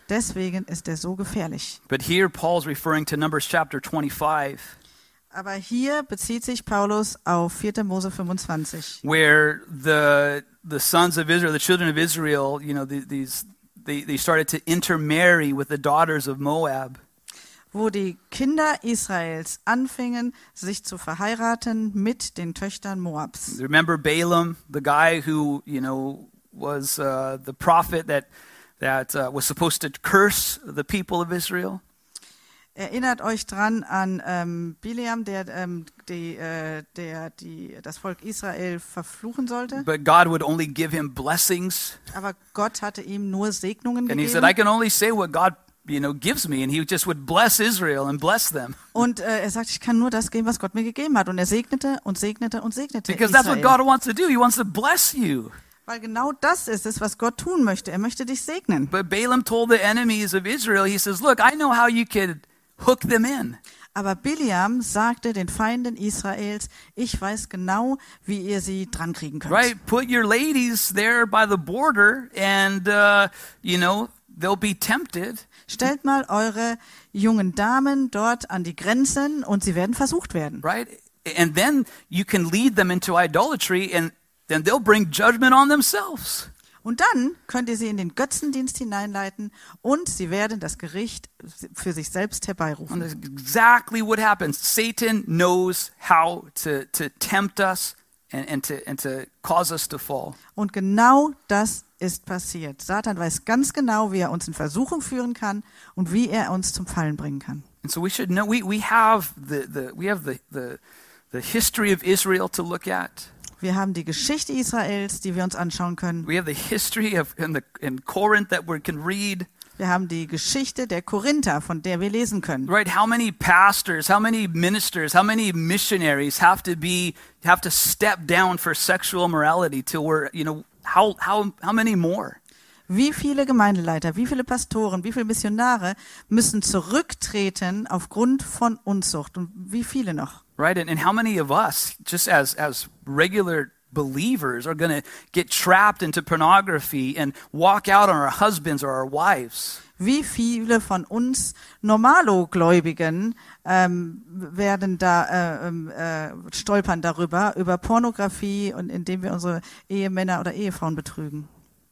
Deswegen ist er so gefährlich. But here Paul's referring to Numbers chapter twenty-five, Aber hier bezieht sich Paulus auf vierter Mose fünfundzwanzig, where the the sons of Israel, the children of Israel, you know, the, these they they started to intermarry with the daughters of Moab. wo die Kinder Israels anfingen, sich zu verheiraten mit den Töchtern Moabs. Remember Balaam, the guy who, you know, was uh, the prophet that that uh, was supposed to curse the people of Israel? Erinnert euch dran an ähm, Bileam, der, ähm, die, äh, der die, das Volk Israel verfluchen sollte. But God would only give him blessings. Aber Gott hatte ihm nur Segnungen And he said, gegeben. I can only say what God, you know, gives me. And he just would bless Israel and bless them. Und äh, er sagt, ich kann nur das geben, was Gott mir gegeben hat. Und er segnete und segnete und segnete Because that's what Israel. God wants to do. He wants to bless you. Weil genau das ist es, was Gott tun möchte. Er möchte dich segnen. But Balaam told the enemies of Israel, he says, look, I know how you could hook them in. Aber Bileam sagte den Feinden Israels, ich weiß genau, wie ihr sie drankriegen könnt. Right? Put your ladies there by the border and, uh, you know, they'll be tempted. Stellt mal eure jungen Damen dort an die Grenzen und sie werden versucht werden. Right? And then you can lead them into idolatry and then they'll bring judgment on themselves. Und dann könnt ihr sie in den Götzendienst hineinleiten und sie werden das Gericht für sich selbst And herbeirufen. that's exactly what happens. Satan knows how to, to tempt us and, and, to, and to cause us to fall. Und genau das ist passiert. Satan weiß ganz genau, wie er uns in Versuchung führen kann und wie er uns zum Fallen bringen kann. And so we should know, we, we have, the, the, we have the, the, the history of Israel to look at. Wir haben die Geschichte Israels, die wir uns anschauen können. We have the history of in, the, in Corinth that we can read. Wir haben die Geschichte der Korinther, von der wir lesen können. Right? How many pastors, how many ministers, how many missionaries have to be, have to step down for sexual morality till we're, you know, how, how, how many more? Wie viele Gemeindeleiter, wie viele Pastoren, wie viele Missionare müssen zurücktreten aufgrund von Unzucht und wie viele noch? Right? And, and how many of us, just as, as regular believers, are going to get trapped into pornography and walk out on our husbands or our wives? Wie viele von uns Normalo-Gläubigen ähm, werden da äh, äh, stolpern darüber, über Pornografie und indem wir unsere Ehemänner oder Ehefrauen betrügen?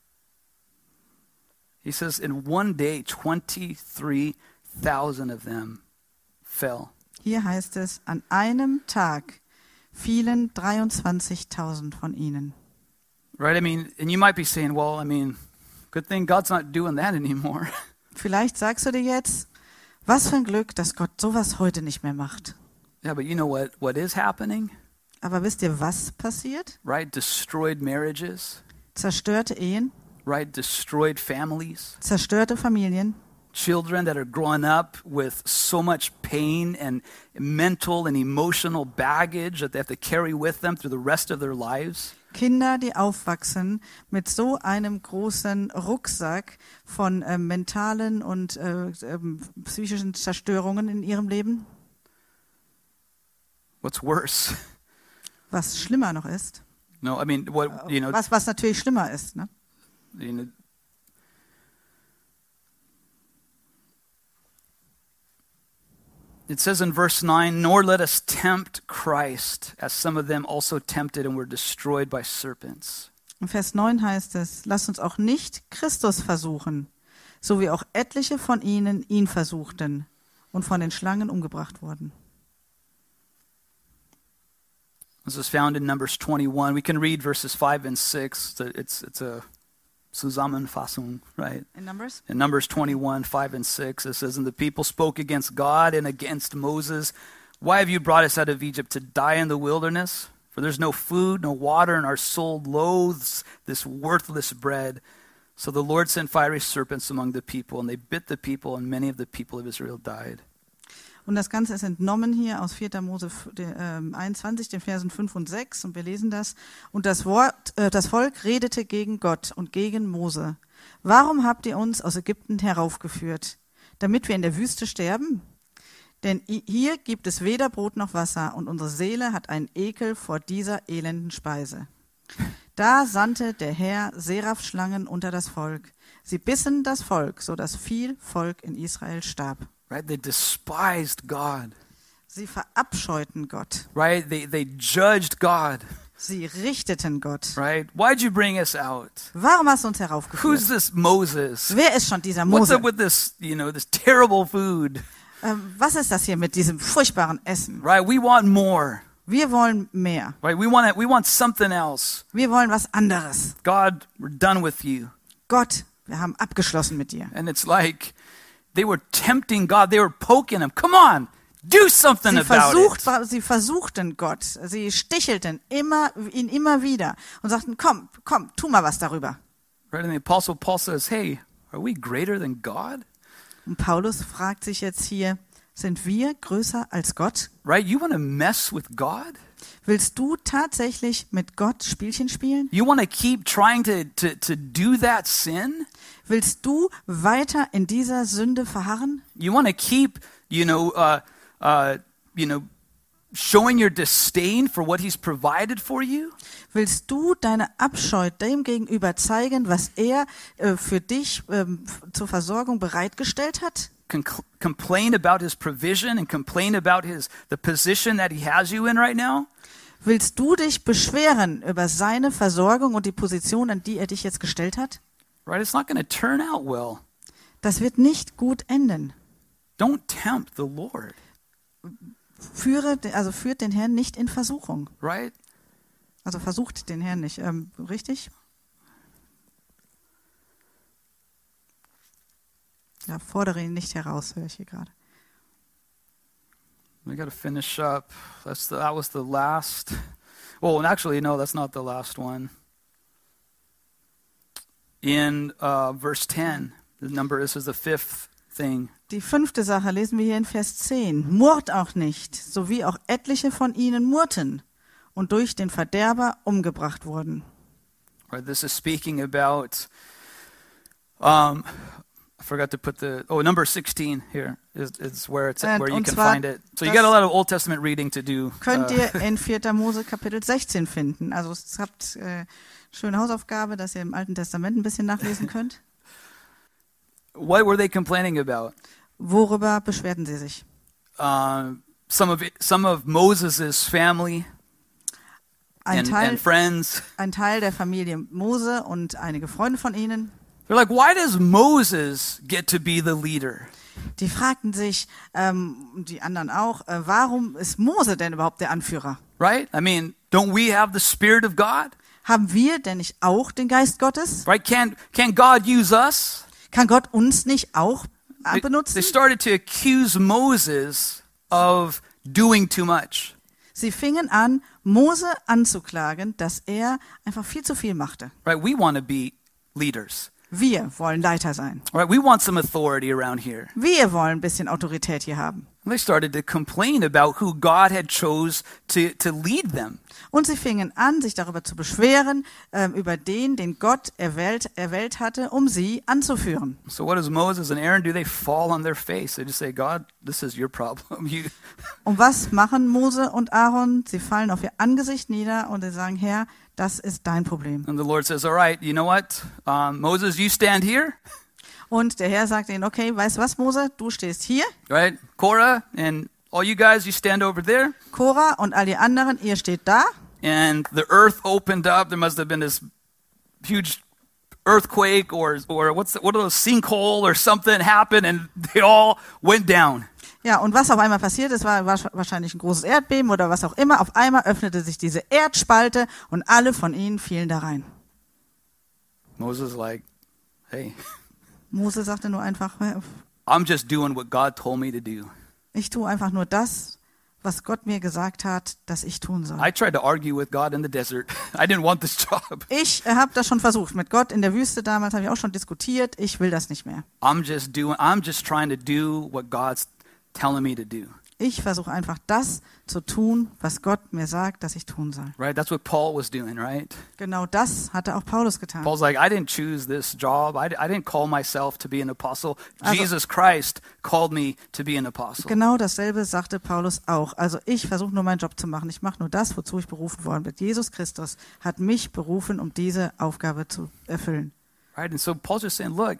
He says, in one day, twenty-three thousand of them fell. Hier heißt es, an einem Tag fielen dreiundzwanzigtausend von ihnen. Right? I mean, and you might be saying, well, I mean, good thing God's not doing that anymore. Vielleicht sagst du dir jetzt, was für ein Glück, dass Gott sowas heute nicht mehr macht. Yeah, but you know what, what is happening? Aber wisst ihr, was passiert? Right? Destroyed marriages, Zerstörte Ehen, right? Destroyed families, zerstörte Familien, children that are growing up with so much pain and mental and emotional baggage that they have to carry with them through the rest of their lives. Kinder, die aufwachsen mit so einem großen Rucksack von äh, mentalen und äh, äh, psychischen Zerstörungen in ihrem Leben. What's worse? Was schlimmer noch ist. No, I mean, what, you know, Was, was natürlich schlimmer ist. Ne? you know, it says in verse nine, nor let us tempt Christ, as some of them also tempted and were destroyed by serpents. In Vers neun heißt es, lasst uns auch nicht Christus versuchen, so wie auch etliche von ihnen ihn versuchten und von den Schlangen umgebracht wurden. This is found in Numbers twenty-one. We can read verses five and six. It's a, it's, it's a Zusammenfassung, right? In Numbers? In Numbers twenty-one, five and six, it says, and the people spoke against God and against Moses. Why have you brought us out of Egypt to die in the wilderness? For there's no food, no water, and our soul loathes this worthless bread. So the Lord sent fiery serpents among the people, and they bit the people, and many of the people of Israel died. Und das Ganze ist entnommen hier aus vierter Mose einundzwanzig, den Versen fünf und sechs. Und wir lesen das. Und das, Wort, äh, das Volk redete gegen Gott und gegen Mose. Warum habt ihr uns aus Ägypten heraufgeführt? Damit wir in der Wüste sterben? Denn hier gibt es weder Brot noch Wasser und unsere Seele hat einen Ekel vor dieser elenden Speise. Da sandte der Herr Seraphschlangen unter das Volk. Sie bissen das Volk, so dass viel Volk in Israel starb. Right? They despised God. Sie verabscheuten Gott. Right? They they judged God. Sie richteten Gott. Right? Why'd you bring us out? Warum hast du uns Who's heraufgeführt? this Moses? Wer ist schon dieser What's Mose? up with this, you know, this terrible food? Ähm, was ist das hier mit diesem furchtbaren Essen? Right? We want more. Wir wollen mehr. Right? We want it, we want something else. Wir wollen was anderes. God, we're done with you. Gott, wir haben abgeschlossen mit dir. And it's like they were tempting God. They were poking him. Come on, do something Sie, about versucht, it. sie versuchten Gott. Sie stichelten immer, ihn immer wieder und sagten, komm, komm, tu mal was darüber. Right? And the Apostle Paul says, hey, are we greater than God? Und Paulus fragt sich jetzt hier, sind wir größer als Gott? Right? You want to mess with God? Willst du tatsächlich mit Gott Spielchen spielen? You want to keep trying to, to, to do that sin? Willst du weiter in dieser Sünde verharren? You want to keep, you know, uh, uh, you know, showing your disdain for what he's provided for you? Willst du deine Abscheu dem gegenüber zeigen, was er äh, für dich ähm, f- zur Versorgung bereitgestellt hat? Con- complain about his provision and complain about his the position that he has you in right now? Willst du dich beschweren über seine Versorgung und die Position, an die er dich jetzt gestellt hat? Right? It's not going to turn out well. Das wird nicht gut enden. Don't tempt the Lord. Führe, also führt den Herrn nicht in Versuchung. Right? Also versucht den Herrn nicht. Ähm, richtig? Ja, fordere ihn nicht heraus, höre ich hier gerade. We got to finish up. That's the, that was the last. Well, and actually, no, that's not the last one. In uh, verse ten, the number. This is the fifth thing. Die fünfte Sache lesen wir hier in Vers zehn. Murrt auch nicht, so wie auch etliche von ihnen murrten und durch den Verderber umgebracht wurden. Right. This is speaking about. Um, I forgot to put the. Oh, number sixteen here is, is where it's And- where you und can zwar find it. So you das- got a lot of Old Testament reading to do. Könnt Uh, ihr in vierter Mose Kapitel sechzehn finden. Also es habt äh, schöne Hausaufgabe, dass ihr im Alten Testament ein bisschen nachlesen könnt. what were they complaining about? Worüber beschwerten sie sich? Uh, some of it, some of Moses's family Ein and, Teil, and friends. ein Teil der Familie Mose und einige Freunde von ihnen, They're like, why does Moses get to be the leader? die fragten sich, ähm, die anderen auch, äh, warum ist Mose denn überhaupt der Anführer? Right? I mean, don't we have the Spirit of God? Haben wir denn nicht auch den Geist Gottes? Right? Can can God use us? Kann Gott uns nicht auch äh, They, benutzen? they started to accuse Moses of doing too much. Sie fingen an, Mose anzuklagen, dass er einfach viel zu viel machte. Right? We want to be leaders. Wir wollen Leiter sein. Right? We want some authority around here. Wir wollen ein bisschen Autorität hier haben. And they started to complain about who God had chose to, to lead them. Und sie fingen an, sich darüber zu beschweren, ähm, über den, den Gott erwählt, erwählt hatte, um sie anzuführen. So what does Moses and Aaron do? They fall on their face. They just say, God, this is your problem. You, Und was machen Mose und Aaron? Sie fallen auf ihr Angesicht nieder und sie sagen, Herr, das ist dein Problem. and the Lord says, all right, you know what? Um, Moses, you stand here. Und der Herr sagt ihnen, okay, weißt du was, Mose, du stehst hier. Right? Korah and all you guys, you stand over there. Korah und all die anderen, ihr steht da. And the earth opened up. There must have been this huge earthquake or or what's the, what are those sinkhole or something happened, and they all went down. Ja, und was auf einmal passiert ist, war wahrscheinlich ein großes Erdbeben oder was auch immer. Auf einmal öffnete sich diese Erdspalte und alle von ihnen fielen da rein. Moses is like, hey, Mose sagte nur einfach, I'm just doing what God told me to do. ich tue einfach nur das, was Gott mir gesagt hat, dass ich tun soll. I tried to argue with God in the desert. I didn't want this job. Ich äh, habe das schon versucht. Mit Gott in der Wüste damals habe ich auch schon diskutiert. Ich will das nicht mehr. I'm just doing. I'm just trying to do what God's telling me to do. Ich versuche einfach das zu tun, was Gott mir sagt, dass ich tun soll. Right? That's what Paul was doing, right? Genau das hatte auch Paulus getan. Paul's like, I didn't choose this job. I, I didn't call myself to be an apostle. Also- Jesus Christ called me to be an apostle. Genau dasselbe sagte Paulus auch. Also ich versuche nur meinen Job zu machen. Ich mache nur das, wozu ich berufen worden bin. Jesus Christus hat mich berufen, um diese Aufgabe zu erfüllen. right? And so Paul's just saying, look,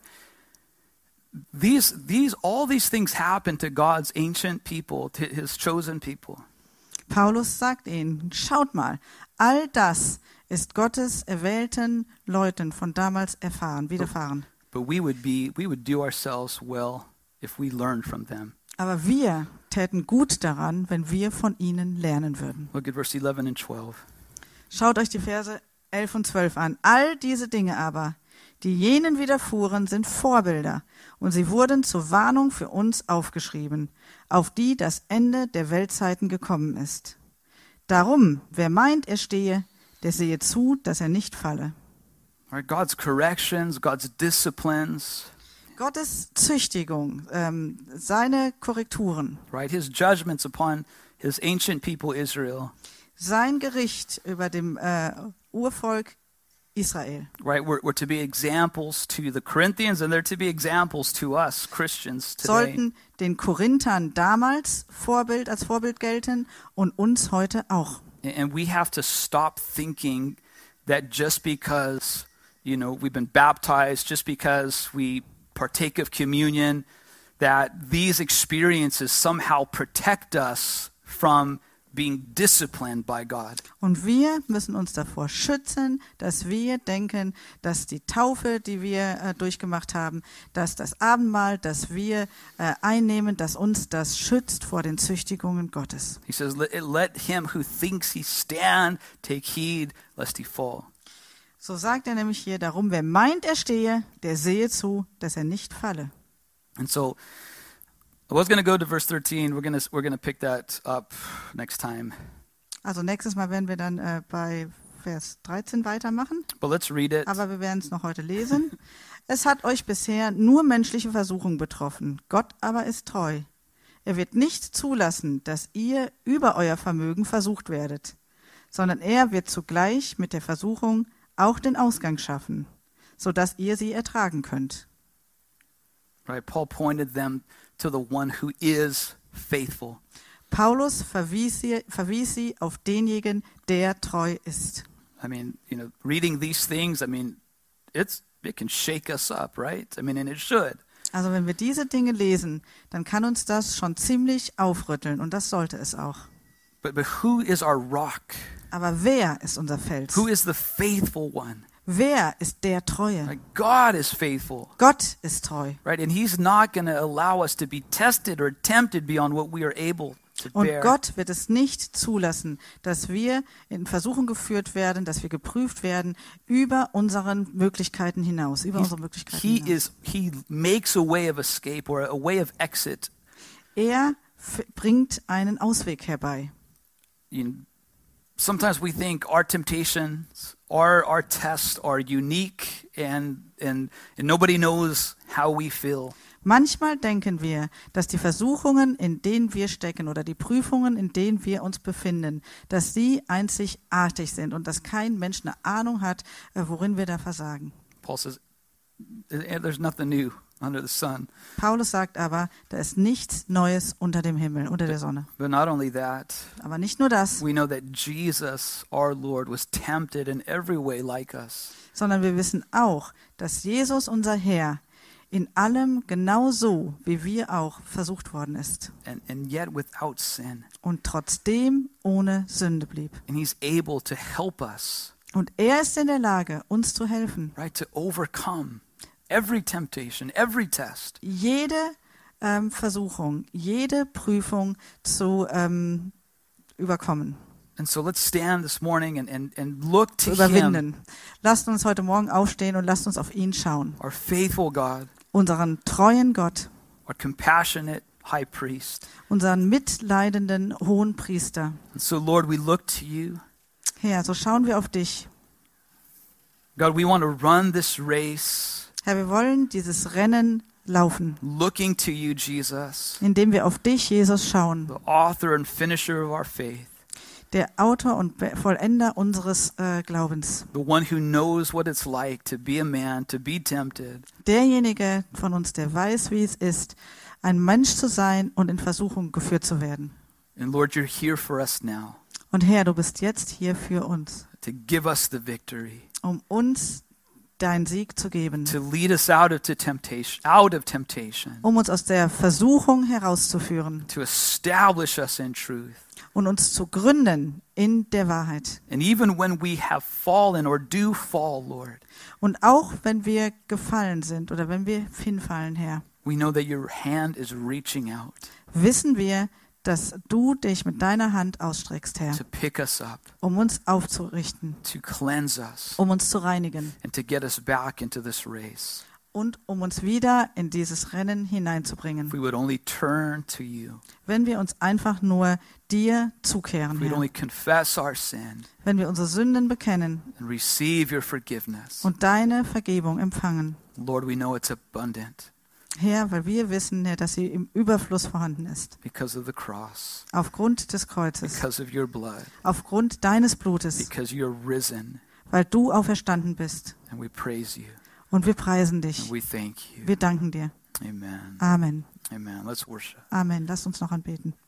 these, these, all these things happen to God's ancient people, to his chosen people. Paulus sagt ihnen, schaut mal, all das ist Gottes erwählten Leuten von damals erfahren, widerfahren. But we would be, we would do ourselves well if we learned from them. Aber wir täten gut daran, wenn wir von ihnen lernen würden. Look at verse eleven and twelve. Schaut euch die Verse elf und zwölf an. All diese Dinge aber, die jenen widerfuhren, sind Vorbilder, und sie wurden zur Warnung für uns aufgeschrieben, auf die das Ende der Weltzeiten gekommen ist. Darum, wer meint, er stehe, der sehe zu, dass er nicht falle. Right, God's corrections, God's disciplines, Gottes Züchtigung, ähm, seine Korrekturen, right, his judgments upon his ancient people Israel, sein Gericht über dem äh, Urvolk Israel. right, were, were to be examples to the Corinthians, and they're to be examples to us Christians today. Sollten den Korinthern damals Vorbild als Vorbild gelten und uns heute auch. And we have to stop thinking that just because, you know, we've been baptized, just because we partake of communion, that these experiences somehow protect us from being disciplined by God. Und wir müssen uns davor schützen, dass wir denken, dass die Taufe, die wir äh, durchgemacht haben, dass das Abendmahl, das wir äh, einnehmen, dass uns das schützt vor den Züchtigungen Gottes. He says, let, let him who thinks he stand take heed lest he fall. So sagt er nämlich hier, darum, wer meint, er stehe, der sehe zu, dass er nicht falle. And so I was going to go to verse thirteen. We're going to we're going to pick that up next time. Also nächstes Mal werden wir dann äh, bei Vers dreizehn weitermachen, But let's read it. aber wir werden es noch heute lesen. Es hat euch bisher nur menschliche Versuchung betroffen, Gott aber ist treu. Er wird nicht zulassen, dass ihr über euer Vermögen versucht werdet, sondern er wird zugleich mit der Versuchung auch den Ausgang schaffen, sodass ihr sie ertragen könnt. Right, Paul pointed them to the one who is faithful. Paulus verwies sie, verwies sie auf denjenigen, der treu ist. I mean, you know, reading these things, I mean, it's it can shake us up, right? I mean, and it should. Also wenn wir diese Dinge lesen, dann kann uns das schon ziemlich aufrütteln und das sollte es auch. But but who is our rock? Aber wer ist unser Fels? Who is the faithful one? Wer ist der Treue? Right? God is faithful, Gott ist treu. right? And he's not going to allow us to be tested or tempted beyond what we are able to Und bear. Gott wird es nicht zulassen, dass wir in Versuchung geführt werden, dass wir geprüft werden über unseren Möglichkeiten hinaus, über He's- unsere Möglichkeiten he hinaus. is he makes a way of escape or a way of exit. Er f- bringt einen Ausweg herbei. You know, sometimes we think our temptations, our our tests are unique, and and and nobody knows how we feel. Manchmal denken wir, dass die Versuchungen, in denen wir stecken oder die Prüfungen, in denen wir uns befinden, dass sie einzigartig sind und dass kein Mensch eine Ahnung hat, äh, worin wir da versagen. Paul says, "Eh, there's nothing new under the sun. Paulus sagt aber, da ist nichts Neues unter dem Himmel, unter der Sonne. But not only that, Aber nicht nur das, we know that Jesus, our Lord, was tempted in every way like us. sondern wir wissen auch, dass Jesus, unser Herr, in allem genauso wie wir auch versucht worden ist And, and yet without sin. und trotzdem ohne Sünde blieb. And he's able to help us, Und er ist in der Lage, uns zu helfen, right, to overcome every temptation, every test. jede ähm, Versuchung, jede Prüfung zu ähm, überkommen, And so let's stand this morning and, and, and look zu to him, überwinden. Lasst uns heute Morgen aufstehen und lasst uns auf ihn schauen. our faithful God, Unseren treuen Gott, our compassionate high priest. unseren mitleidenden hohen Priester. And so, Lord, we look to you. Herr, so schauen wir auf dich. God, we want to run this race Herr, wir wollen dieses Rennen laufen, looking to you, Jesus, indem wir auf dich, Jesus, schauen. the author and finisher of our faith, Der Autor und Be- Vollender unseres äh, Glaubens. the one who knows what it's like to be a man, to be tempted. Derjenige von uns, der weiß, wie es ist, ein Mensch zu sein und in Versuchung geführt zu werden. And Lord, you're here for us now Und Herr, du bist jetzt hier für uns, to give us the victory. um uns deinen Sieg zu geben, to lead us out of to temptation, out of temptation, um uns aus der Versuchung herauszuführen to establish us in truth. und uns zu gründen in der Wahrheit. And even when we have fallen or do fall, Lord, Und auch wenn wir gefallen sind oder wenn wir hinfallen, Herr, we know that your hand is reaching out wissen wir, dass du dich mit deiner Hand ausstreckst, Herr, to pick us up, um uns aufzurichten, to cleanse us, um uns zu reinigen and to get us back into this race. und um uns wieder in dieses Rennen hineinzubringen. If we would only turn to you, Wenn wir uns einfach nur dir if zukehren, we'd Herr, only confess our sin wenn wir unsere Sünden bekennen and receive your forgiveness, und deine Vergebung empfangen, Lord, we know it's abundant Herr, weil wir wissen, Herr, dass sie im Überfluss vorhanden ist. because of the cross, Aufgrund des Kreuzes, because of your blood, aufgrund deines Blutes, because you're risen, weil du auferstanden bist. and we praise you, Und wir preisen and dich. we thank you. Wir danken dir. Amen. Amen. Amen. Let's worship. Amen. Lass uns noch anbeten.